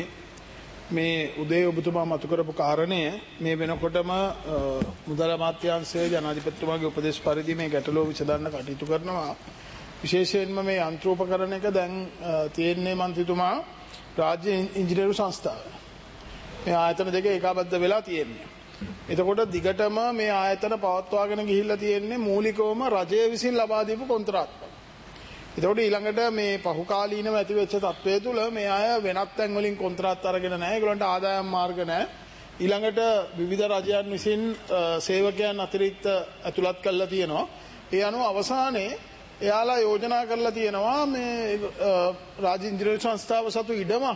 මේ උදේ ඔබතුමා මතු කරපු කාරණය මේ වෙනකොටම මුදල් අමාත්‍යාංශය ජනාධිපතිතුමාගේ උපදේශ පරිදි මේ ගැටලුව විසඳන්න කටයුතු කරනවා. විශේෂයෙන්ම මේ යන්ත්‍රෝපකරණ එක දැන් තියෙන්නේ මන්ත්‍රීතුමා රාජ්‍ය ඉංජිනේරු සංස්ථාව. මේ ආයතන දෙක ඒකාබද්ධ වෙලා තියෙන්නේ. එතකොට දිගටම මේ ආයතන පවත්වාගෙන ගිහිල්ලා තියෙන්නේ මූලිකවම රජය විසින් ලබා දීපු කොන්ත්‍රාත්පත්. එතකොට ඊළඟට මේ පහුකාලීනව ඇති වෙච්ච තත්ත්වය තුළ මේ අය වෙනත් තැන් වලින් කොන්ත්‍රාත් අරගෙන නැහැ. ඒගොල්ලන්ට ආදායම් මාර්ග නැහැ. ඊළඟට විවිධ රජයන් විසින් සේවකයන් අතිරික්ත ඇතුළත් කරලා තියෙනවා. ඒ අනුව අවසානයේ එයාලා යෝජනා කරලා තියෙනවා මේ රාජ්‍ය ඉන්ජිනේරු සංස්ථාව සතු ඉඩමක්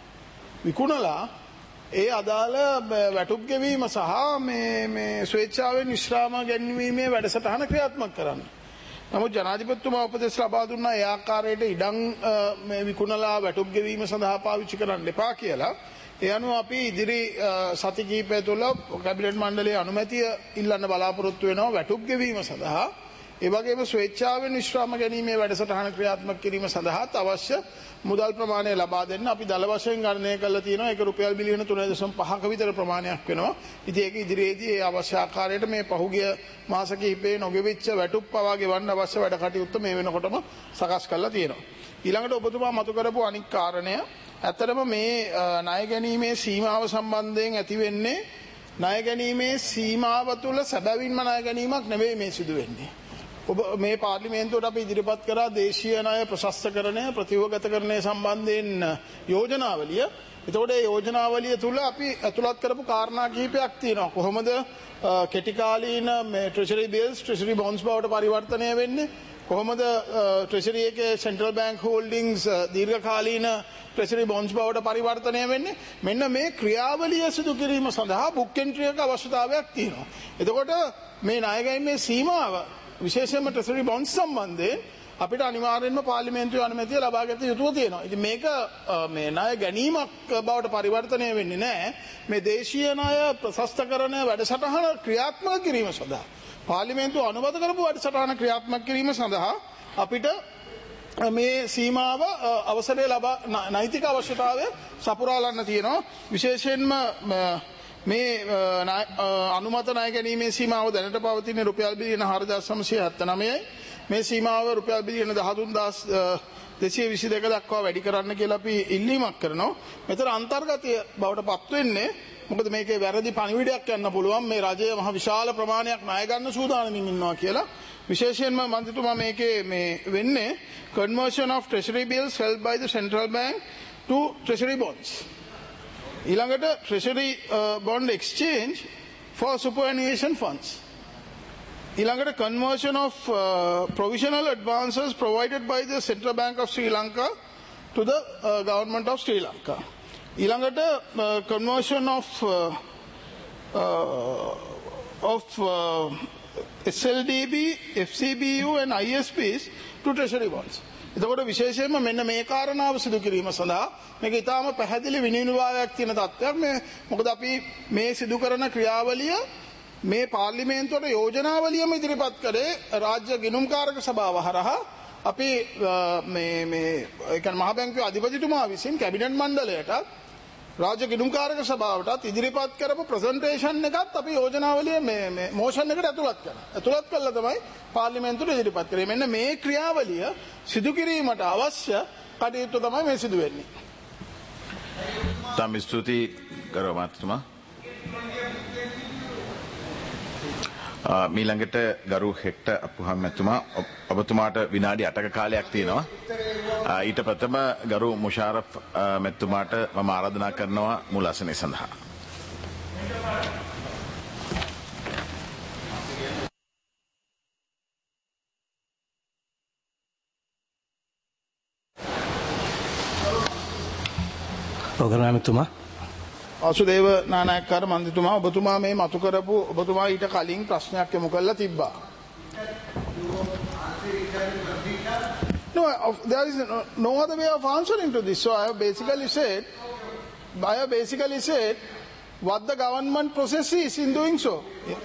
විකුණලා ඒ අදාළ වැටුප් ගෙවීම සහ මේ ස්වේච්ඡාවෙන් විශ්‍රාම ගැනීමේ වැඩසටහන ක්‍රියාත්මක කරන්න. නමුත් ජනාධිපතිතුමා උපදෙස් ලබා දුන්නා ඒ ආකාරයට ඉඩම් විකුණලා වැටුප් ගෙවීම සඳහා පාවිච්චි කරන්න එපා කියලා. ඒ අනුව අපි ඉදිරි සති කිහිපය තුළ කැබිනට් මණ්ඩලයේ අනුමැතිය ඉල්ලන්න බලාපොරොත්තු වෙනවා වැටුප් ගෙවීම සඳහා. ඒ වගේම ස්වේච්ඡාවෙන් විශ්‍රාම ගැනීමේ වැඩසටහන ක්‍රියාත්මක කිරීම සඳහා අවශ්‍ය මුදල් ප්‍රමාණය ලබා දෙන්න අපි දල වශයෙන් ගණනය කරලා තියෙනවා. ඒක රුපියල් බිලියන 3.5ක විතර ප්‍රමාණයක් වෙනවා. ඉතින් ඒක ඉදිරියේදී ඒ අවශ්‍ය ආකාරයට මේ පහුගිය මාස කිහිපේ නොගෙවිච්ච වැටුප් පවා ගෙවන්න අවශ්‍ය වැඩ කටයුත්ත මේ වෙනකොටම සකස් කරලා තියෙනවා. ඊළඟට ඔබතුමා මතු කරපු අනික් කාරණය ඇත්තටම මේ ණය ගැනීමේ සීමාව සම්බන්ධයෙන් ඇති වෙන්නේ ණය ගැනීමේ සීමාව තුළ සැබවින්ම ණය ගැනීමක් නෙවෙයි මේ සිදු වෙන්නේ. ඔබ මේ පාර්ලිමේන්තුවට අපි ඉදිරිපත් කරා දේශීය ණය ප්‍රශස්තකරණය ප්‍රතිවගතකරණය සම්බන්ධයෙන් යෝජනාවලිය. එතකොට ඒ යෝජනාවලිය තුල අපි ඇතුළත් කරපු කාරණා කිහිපයක් තියෙනවා. කොහොමද කෙටිකාලීන මේ ට්‍රෙෂරි බිල්ස් ට්‍රෙෂරි බොන්ඩ්ස් බවට පරිවර්තනය වෙන්නේ? කොහොමද ට්‍රෙෂරි එකේ සෙන්ට්‍රල් බැංක් හෝල්ඩින්ග්ස් දීර්ඝකාලීන ට්‍රෙෂරි බොන්ඩ්ස් බවට පරිවර්තනය වෙන්නේ? මෙන්න මේ ක්‍රියාවලිය සිදු කිරීම සඳහා බුක් එන්ට්‍රි එක අවශ්‍යතාවයක් තියෙනවා. එතකොට මේ ණය ගැනීමේ සීමාව විශේෂයෙන්ම ට්‍රෙෂරි බොන්ඩ්ස් සම්බන්ධයෙන් අපිට අනිවාර්යෙන්ම පාර්ලිමේන්තුවේ අනුමැතිය ලබා ගත යුතුව තියෙනවා. ඉතින් මේක මේ ණය ගැනීමක් බවට පරිවර්තනය වෙන්නේ නැහැ. මේ දේශීය ණය ප්‍රශස්තකරණය වැඩසටහන ක්‍රියාත්මක කිරීම සඳහා පාර්ලිමේන්තුව අනුමත කරපු වැඩසටහන ක්‍රියාත්මක කිරීම සඳහා අපිට මේ සීමාව අවසරය ලබා නෛතික අවශ්‍යතාවය සපුරාලන්න තියෙනවා. විශේෂයෙන්ම මේ අනුමත ණය ගැනීමේ සීමාව දැනට පවතින රුපියල් බිලියන 4.979යි. මේ සීමාව රුපියල් බිලියන 13,222 දක්වා වැඩි කරන්න කියලා අපි ඉල්ලීමක් කරනවා. මෙතන අන්තර්ගතය බවට පත් වෙන්නේ මොකද මේකේ වැරදි පණිවිඩයක් යන්න පුළුවන් මේ රජය මහ විශාල ප්‍රමාණයක් ණය ගන්න සූදානමින් ඉන්නවා කියලා. විශේෂයෙන්ම මන්ත්‍රීතුමා මේකේ මේ වෙන්නේ conversion of treasury bills held by the central bank to treasury bonds. ඊළඟට treasury bond exchange for superannuation funds. ඊළඟට conversion of provisional advances provided by the Central Bank of Sri Lanka to the government of Sri Lanka. ඊළඟට conversion of SLDB, FCBU and ISPs to treasury bonds. එතකොට විශේෂයෙන්ම මෙන්න මේ කාරණාව සිදු කිරීම සඳහා මේක ඊටාම පැහැදිලි විනිවිදයක් තියෙන තත්ත්වයක්. මේ මොකද අපි මේ සිදු කරන ක්‍රියාවලිය මේ පාර්ලිමේන්තුවට යෝජනාවලියම ඉදිරිපත් කරේ රාජ්‍ය ගිණුම්කාරක සභාව හරහා අපි මේ ඒ කියන්නේ මහ බැංකුවේ අධිපතිතුමා විසින් කැබිනට් මණ්ඩලයට රාජ්‍ය ගිණුම්කාරක සභාවටත් ඉදිරිපත් කරපු ප්‍රසන්ටේෂන් එකත් අපි යෝජනාවලිය මේ මෝෂන් එකට ඇතුළත් කරනවා. ඇතුළත් කළා තමයි පාර්ලිමේන්තුවට ඉදිරිපත් කරේ. මෙන්න මේ ක්‍රියාවලිය සිදු කිරීමට අවශ්‍ය කටයුතු තමයි මේ සිදු වෙන්නේ. තම ස්තුති ගරු මහත්මයා. මීළඟට ගරු හෙක්ට අපුහම් මැතිතුමා ඔබතුමාට විනාඩි 8ක කාලයක් තියෙනවා. ඊට ප්‍රථම ගරු මුෂාරෆ් මැතිතුමාට මම ආරාධනා කරනවා මුල් ආසනය සඳහා. ඔගරමතුමා අසුදේව නානායක්කාර මන්ත්‍රීතුමා ඔබතුමා මේ මතු කරපු ඔබතුමා ඊට කලින් ප්‍රශ්නයක් යොමු කරලා තිබ්බා. No, there is no other way of answering to this. So I have basically said what the government process is in doing so.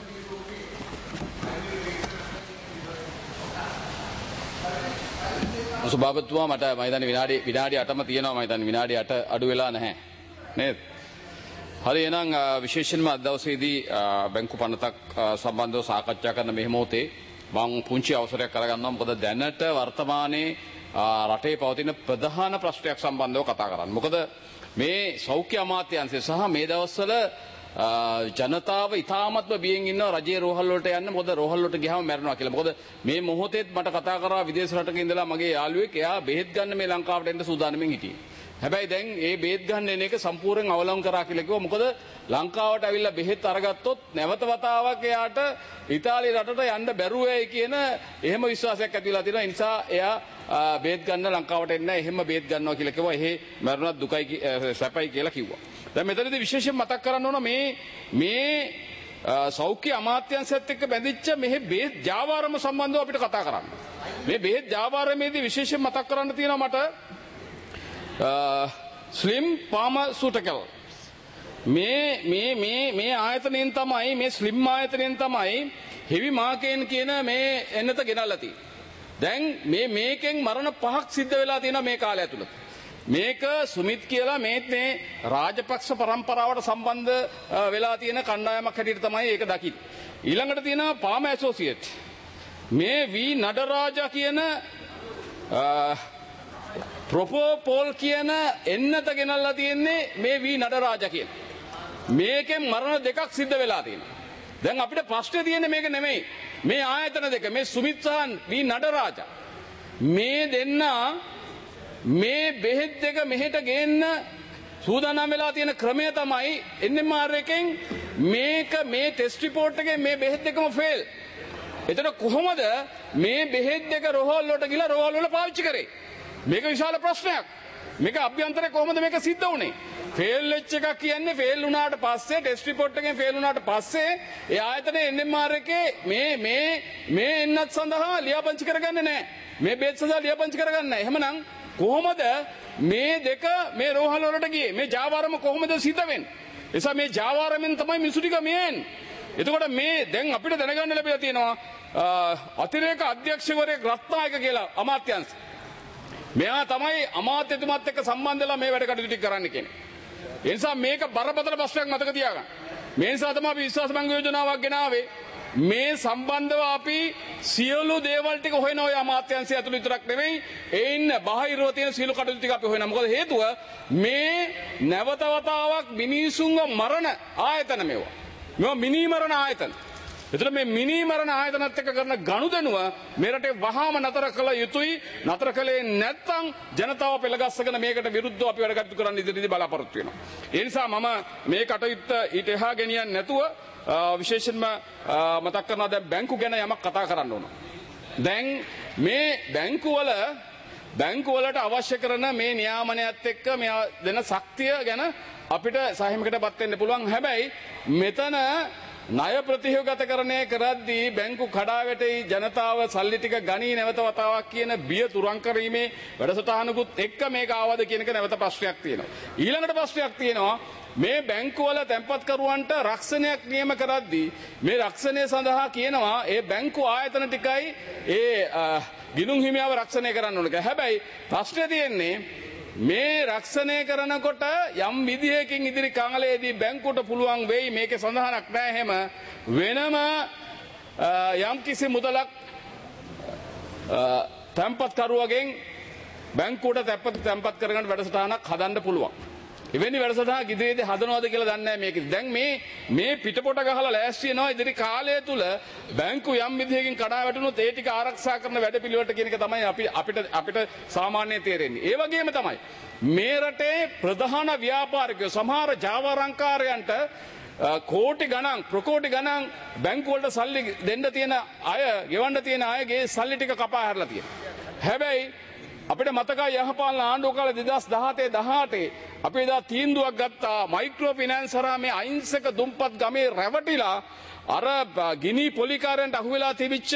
සභාපතිතුමා මට මම හිතන්නේ විනාඩි 8ම තියෙනවා මම හිතන්නේ විනාඩි 8 අඩු වෙලා නැහැ නේද? හරි එහෙනම් විශේෂයෙන්ම අද දවසේදී බැංකු පනතක් සම්බන්ධව සාකච්ඡා කරන මේ මොහොතේ මම පුංචි අවසරයක් කරගන්නවා. මොකද දැනට වර්තමානයේ රටේ පවතින ප්‍රධාන ප්‍රශ්නයක් සම්බන්ධව කතා කරන්න. මොකද මේ සෞඛ්‍ය අමාත්‍යාංශය සහ මේ දවස්වල ජනතාව ඉතාමත්ම බියෙන් ඉන්නවා රජයේ රෝහල් වලට යන්න. මොකද රෝහල් වලට ගියාම මැරෙනවා කියලා. මොකද මේ මොහොතේත් මට කතා කරා විදේශ රටක ඉඳලා මගේ යාළුවෙක් එයා බෙහෙත් ගන්න මේ ලංකාවට එන්න සූදානම්ෙන් හිටියේ. හැබැයි දැන් ඒ බෙහෙත් ගන්න එන එක සම්පූර්ණයෙන් අවලංගු කරා කියලා කිව්වා. මොකද ලංකාවට ඇවිල්ලා බෙහෙත් අරගත්තොත් නැවත වතාවක් එයාට ඉතාලි රටට යන්න බැරුව වෙයි කියන එහෙම විශ්වාසයක් ඇති වෙලා තියෙනවා. ඒ නිසා එයා බෙහෙත් ගන්න ලංකාවට එන්න එහෙම බෙහෙත් ගන්නවා කියලා කිව්වා. එහෙ මරුණත් දුකයි සැපයි කියලා කිව්වා. දැන් මෙතනදී විශේෂයෙන් මතක් කරන්න ඕන මේ සෞඛ්‍ය අමාත්‍යාංශයත් එක්ක බැඳිච්ච මෙහි බෙහෙත් ජාවාරම සම්බන්ධව අපිට කතා කරන්න. මේ බෙහෙත් ජාවාරමේදී විශේෂයෙන් මතක් කරන්න තියෙනවා මට ස්ලිම් ෆාමසූටිකල් මේ ආයතනයෙන් තමයි මේ ස්ලිම් ආයතනයෙන් තමයි හෙවි මාකේන් කියන මේ එන්නත ගෙනල්ලා තියෙන්නේ. දැන් මේකෙන් මරණ 5ක් සිද්ධ වෙලා තියෙනවා මේ කාලය ඇතුළත. මේක සුමිත් කියලා මේ රාජපක්ෂ පරම්පරාවට සම්බන්ධ වෙලා තියෙන කණ්ඩායමක් හැටියට තමයි ඒක දකින්නේ. ඊළඟට තියෙනවා පාම ඇසෝසියේට්. මේ වී නඩරාජා කියන ප්‍රොපෝපෝල් කියන එන්නත ගෙනල්ලා තියෙන්නේ මේ වී නඩරාජා කියන. මේකෙන් මරණ 2ක් සිද්ධ වෙලා තියෙනවා. දැන් අපිට ප්‍රශ්නේ තියෙන්නේ මේක නෙමෙයි. මේ ආයතන දෙක මේ සුමිත් සහ වී නඩරාජා මේ දෙන්නා මේ බෙහෙත් දෙක මෙහෙට ගේන්න සූදානම් වෙලා තියෙන ක්‍රමය තමයි NMR එකෙන් මේ ටෙස්ට් රිපෝට් එකේ මේ බෙහෙත් දෙකම ෆේල්. එතන කොහොමද මේ බෙහෙත් දෙක රෝහල් වලට ගිහලා රෝහල් වල පාවිච්චි කරේ? මේක විශාල ප්‍රශ්නයක්. මේක අභ්‍යන්තරේ කොහොමද මේක සිද්ධ වුනේ? ෆේල් වෙච්ච එකක් කියන්නේ ෆේල් වුණාට පස්සේ ටෙස්ට් රිපෝට් එකෙන් ෆේල් වුණාට පස්සේ ඒ ආයතනයේ NMR එකේ මේ එන්නත් සඳහා ලියාපදිංචි කරගන්නේ නැහැ. මේ බෙහෙත් සඳහා ලියාපදිංචි කරගන්නේ නැහැ. එහෙමනම් කොහොමද මේ දෙක මේ රෝහල් වලට ගියේ? මේ ජාවාරම කොහොමද සිද්ධ වෙන්නේ? එසා මේ ජාවාරමෙන් තමයි මිනිසු ටික මෙන්නේ. එතකොට මේ දැන් අපිට දැනගන්න ලැබිලා තියෙනවා අතිරේක අධ්‍යක්ෂකවරයෙක් රත්නායක කියලා අමාත්‍යාංශ. මෙයා තමයි අමාත්‍යතුමත් එක්ක සම්බන්ධ වෙලා මේ වැඩ කටයුතු ටික කරන්න කියන්නේ. ඒ නිසා මේක බරපතල ප්‍රශ්නයක් මතක තියාගන්න. මේ නිසා තමයි අපි විශ්වාස බංග යෝජනාවක් ගෙනාවේ. මේ සම්බන්ධව අපි සියලු දේවල් ටික හොයන ඔය අමාත්‍යාංශය ඇතුළේ විතරක් නෙවෙයි ඒ ඉන්න බාහිරව තියෙන සියලු කටයුතු ටික අපි හොයනවා. මොකද හේතුව මේ නැවත වතාවක් මිනිසුන්ව මරණ ආයතන මේවා මිනි මරණ ආයතන. එතකොට මේ මිනි මරණ ආයතනත් එක්ක කරන ගනුදෙනුව මේ රටේ වහාම නතර කළ යුතුයි. නතර කළේ නැත්නම් ජනතාව පෙළගස්සගෙන මේකට විරුද්ධව අපි වැඩ කටයුතු කරන්න ඉදිරියේදී බලාපොරොත්තු වෙනවා. ඒ නිසා මම මේ කටයුත්ත ඊට එහා ගෙනියන්නේ නැතුව විශේෂයෙන්ම මතක් කරනවා දැන් බැංකු ගැන යමක් කතා කරන්න ඕන. දැන් මේ බැංකු වලට අවශ්‍ය කරන මේ නියාමනයත් එක්ක මෙයා දෙන ශක්තිය ගැන අපිට සාහිමකටපත් වෙන්න පුළුවන්. හැබැයි මෙතන ණය ප්‍රතිහගතකරණය කරද්දී බැංකු කඩා වැටෙයි ජනතාව සල්ලි ටික ගනී නැවත වතාවක් කියන බිය තුරන් කිරීමේ වැඩසටහනකුත් එක්ක මේක ආවද කියන එක නැවත ප්‍රශ්නයක් තියෙනවා. ඊළඟට ප්‍රශ්නයක් තියෙනවා මේ බැංකුවල තැන්පත්කරුවන්ට රක්ෂණයක් නියම කරද්දී මේ රක්ෂණය සඳහා කියනවා ඒ බැංකු ආයතන ටිකයි ඒ ගිණුම් හිමියාව රක්ෂණය කරන්න ඕන කියලා. හැබැයි ප්‍රශ්නේ තියෙන්නේ මේ රක්ෂණය කරනකොට යම් විදිහකින් ඉදිරි කාලයේදී බැංකුවට පුළුවන් වෙයි මේකේ සඳහනක් නැහැ හැම වෙනම යම් කිසි මුදලක් තැන්පත්කරුවගෙන් බැංකුවට තැන්පත් කරගන්න වැඩසටහනක් හදන්න පුළුවන්. එවැනි වැඩසටහනක් ඉදිරියේදී හදනවද කියලා දන්නේ නැහැ මේක. දැන් මේ පිටපොට ගහලා ලෑස්ති වෙනවා ඉදිරි කාලය තුල බැංකු යම් විදිහකින් කඩා වැටුණොත් ඒ ටික ආරක්ෂා කරන වැඩපිළිවෙලට කියන එක තමයි අපිට සාමාන්‍යයෙන් තේරෙන්නේ. ඒ වගේම තමයි මේ රටේ ප්‍රධාන ව්‍යාපාරිකයෝ සමහර ජාවාරංකාරයන්ට කෝටි ගණන් ප්‍රකෝටි ගණන් බැංකු වලට සල්ලි දෙන්න තියෙන අය ගෙවන්න තියෙන අයගේ සල්ලි ටික කපා හැරලා තියෙනවා. හැබැයි අපිට මතකයි යහපාලන ආණ්ඩුව කාලේ 2017 අපි එදා තීන්දුවක් ගත්තා මයික්‍රෝ ෆිනෑන්ස් හරහා මේ අහිංසක දුම්පත් ගමේ රැවටිලා අර ගිනි පොලිකාරයන්ට අහුවෙලා තිබිච්ච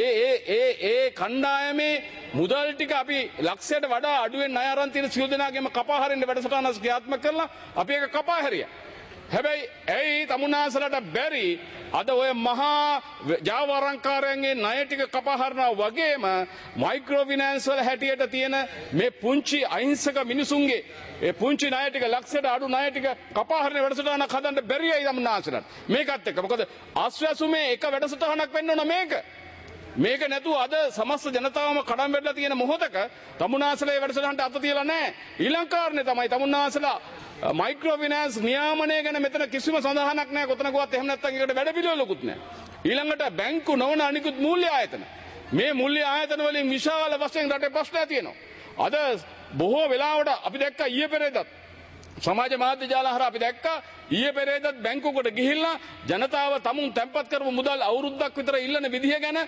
ඒ කණ්ඩායමේ මුදල් ටික අපි ලක්ෂයට වඩා අඩුවෙන් ණය අරන් තියෙන සියලු දෙනාගේම කපා හරින්න වැඩසටහන ක්‍රියාත්මක කරලා අපි ඒක කපා හැරියා. හැබැයි ඇයි තමුන්නාසලට බැරි අද ඔය මහා ජාවාරංකාරයන්ගේ ණය ටික කපා හරිනවා වගේම මයික්‍රෝ ෆිනෑන්ස් වල හැටියට තියෙන මේ පුංචි අහිංසක මිනිසුන්ගේ ඒ පුංචි ණය ටික ලක්ෂයට අඩු ණය ටික කපා හරින වැඩසටහනක් හදන්න බැරියයි තමුන්නාසලට. මේකත් එක්ක මොකද ආශ්වාසුමේ එක වැඩසටහනක් වෙන්න ඕන මේක නැතුව අද සමස්ත ජනතාවම කඩම් වැටලා තියෙන මොහොතක තමුන්නාසලේ වැඩසටහනට අත තියලා නැහැ. ඊළඟ කාරණේ තමයි තමුන්නාසලා මයික්‍රෝ ෆිනෑන්ස් නියාමනය ගැන මෙතන කිසිම සඳහනක් නැහැ. කොතනකවත් එහෙම නැත්නම් ඒකට වැඩ පිළිවෙලකුත් නැහැ. ඊළඟට බැංකු නොවන අනිකුත් මූල්‍ය ආයතන. මේ මූල්‍ය ආයතන වලින් විශාල වශයෙන් රටේ ප්‍රශ්න තියෙනවා. අද බොහෝ වෙලාවට අපි දැක්ක ඊයේ පෙරේදත් සමාජ මාධ්‍ය ජාල හරහා අපි දැක්ක ඊයේ පෙරේදත් බැංකුවකට ගිහිල්ලා ජනතාව තමුන් තැන්පත් කරපු මුදල් අවුරුද්දක් විතර ඉල්ලන විදිහ ගැන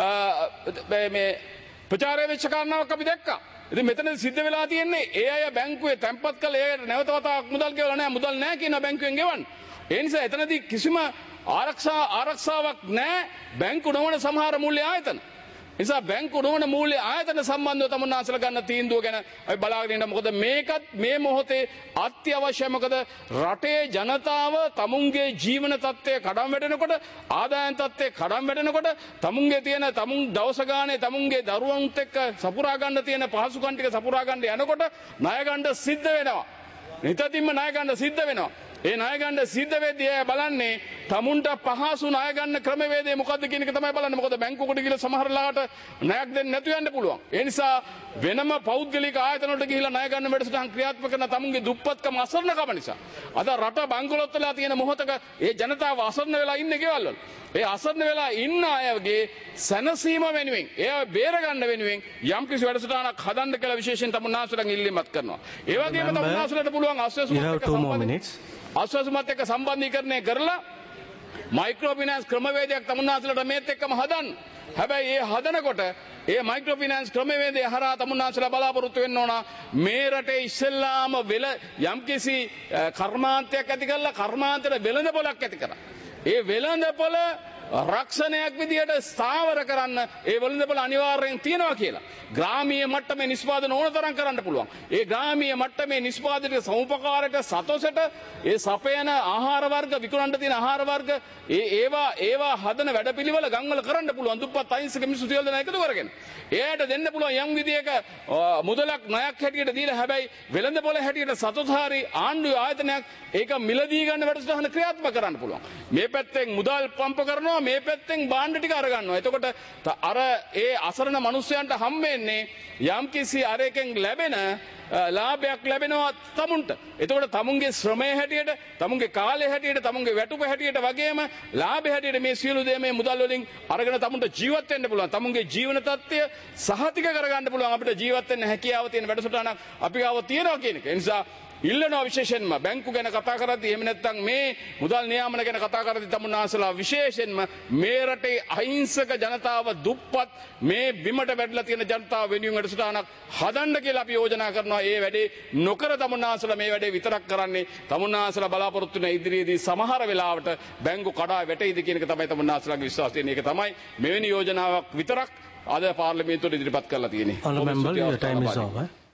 මේ ප්‍රචාරය වෙච්ච කාරණාවක් අපි දැක්කා. ඉතින් මෙතන සිද්ධ වෙලා තියෙන්නේ ඒ අය බැංකුවේ තැන්පත් කළ ඒකට නැවත වතාවක් මුදල් ගෙවලා නැහැ. මුදල් නැහැ කියන බැංකුවෙන් ගෙවන්න. ඒ නිසා එතනදී කිසිම ආරක්ෂාවක් නැහැ බැංකු නොවන සමහර මූල්‍ය ආයතන. නිසා බැංකු නොවන මූල්‍ය ආයතන සම්බන්ධව තමුන්නාසල ගන්න තීන්දුව ගැන අපි බලාගෙන ඉන්න. මොකද මේකත් මේ මොහොතේ අත්‍යවශ්‍යයි. මොකද රටේ ජනතාව තමුන්ගේ ජීවන තත්ත්වය කඩම් වැටෙනකොට ආදායම් තත්ත්වය කඩම් වැටෙනකොට තමුන්ගේ තියෙන තමුන් දවස ගානේ තමුන්ගේ දරුවන්ත් එක්ක සපුරා ගන්න තියෙන පහසුකම් ටික සපුරා ගන්න යනකොට ණය ගන්න සිද්ධ වෙනවා. නිතින්ම ණය ගන්න සිද්ධ වෙනවා. ඒ ණය ගන්න සිද්ධ වෙද්දී අය බලන්නේ තමුන්ට පහසු ණය ගන්න ක්‍රමවේදය මොකද්ද කියන එක තමයි බලන්නේ. මොකද බැංකුවකට ගිහලා සමහර ලාට ණයක් දෙන්න නැතු යන්න පුළුවන්. ඒ නිසා වෙනම පෞද්ගලික ආයතන වලට ගිහිලා ණය ගන්න වැඩසටහන් ක්‍රියාත්මක කරන තමුන්ගේ දුප්පත්කම අසරණකම නිසා අද රට බංගලොත් වෙලා තියෙන මොහොතක ඒ ජනතාව අසරණ වෙලා ඉන්නේ ගෙවල් වල. ඒ අසරණ වෙලා ඉන්න අයගේ සැනසීම වෙනුවෙන් ඒ බේර ගන්න වෙනුවෙන් යම් කිසි වැඩසටහනක් හදන්න කියලා විශේෂයෙන් තමුන්නාසලෙන් ඉල්ලීමක් කරනවා. ඒ වගේම තමුන්නාසලට පුළුවන් ආශ්වාසුමත් එක්ක සම්බන්ධීකරණය කරලා මයික්‍රෝ ෆිනෑන්ස් ක්‍රමවේදයක් තමුන්නාසලට මේත් එක්කම හදන්න. හැබැයි ඒ හදනකොට ඒ මයික්‍රෝ ෆිනෑන්ස් ක්‍රමවේදය හරහා තමුන්නාසලා බලාපොරොත්තු වෙන්න ඕන මේ රටේ ඉස්සෙල්ලාම යම්කිසි කර්මාන්තයක් ඇති කරලා කර්මාන්තයට වෙළඳපොළක් ඇති කරා. ඒ වෙළඳපොළ රක්ෂණයක් විදියට ස්ථාවර කරන්න ඒ වෙළඳපොළ අනිවාර්යෙන් තියෙනවා කියලා. ග්‍රාමීය මට්ටමේ නිෂ්පාදන ඕන තරම් කරන්න පුළුවන්. ඒ ග්‍රාමීය මට්ටමේ නිෂ්පාදිත සමුපකාරයට සතොසට ඒ සපයන ආහාර වර්ග විකුණන්න තියෙන ආහාර වර්ග ඒවා හදන වැඩපිළිවෙල ගම්වල කරන්න පුළුවන්. දුප්පත් අහිංසක මිනිස්සු සියලු දෙනා එකතු කරගෙන. එයාට දෙන්න පුළුවන් යම් විදියක මුදලක් ණයක් හැටියට දීලා හැබැයි වෙළඳපොළ හැටියට සතොසාරි ආණ්ඩුවේ ආයතනයක් ඒක මිලදී ගන්න වැඩසටහන ක්‍රියාත්මක කරන්න පුළුවන්. මේ පැත්තෙන් මුදල් පම්ප කරනවා මේ පැත්තෙන් භාණ්ඩ ටික අරගන්නවා. එතකොට අර ඒ අසරණ මිනිස්සයන්ට හම්බෙන්නේ යම්කිසි අරකින් ලැබෙන ලාභයක් ලැබෙනවා තමුන්ට. එතකොට තමුන්ගේ ශ්‍රමය හැටියට, තමුන්ගේ කාලය හැටියට, තමුන්ගේ වැටුප හැටියට වගේම ලාභය හැටියට මේ සියලු දේ මේ මුදල් වලින් අරගෙන තමුන්ට ජීවත් වෙන්න පුළුවන්. තමුන්ගේ ජීවන තත්ත්වය සහතික කරගන්න පුළුවන්. අපිට ජීවත් වෙන්න හැකියාව තියෙන වැඩසටහනක් අපි ගාව තියෙනවා කියන එක. ඒ නිසා ඉල්ලනවා විශේෂයෙන්ම බැංකු ගැන කතා කරද්දී එහෙම නැත්නම් මේ මුදල් නියාමන ගැන කතා කරද්දී තමුන්නාසලා විශේෂයෙන්ම මේ රටේ අහිංසක ජනතාව දුප්පත් මේ බිමට වැටලා තියෙන ජනතාව වෙනුවෙන් වැඩසටහනක් හදන්න කියලා අපි යෝජනා කරනවා. ඒ වැඩේ නොකර තමුන්නාසලා මේ වැඩේ විතරක් කරන්නේ තමුන්නාසලා බලාපොරොත්තු වෙන ඉදිරියේදී සමහර වෙලාවට බැංකු කඩා වැටෙයිද කියන එක තමයි තමුන්නාසලාගේ විශ්වාසය. ඒක තමයි මෙවැනි යෝජනාවක් විතරක් අද පාර්ලිමේන්තුවට ඉදිරිපත් කරලා තියෙන්නේ.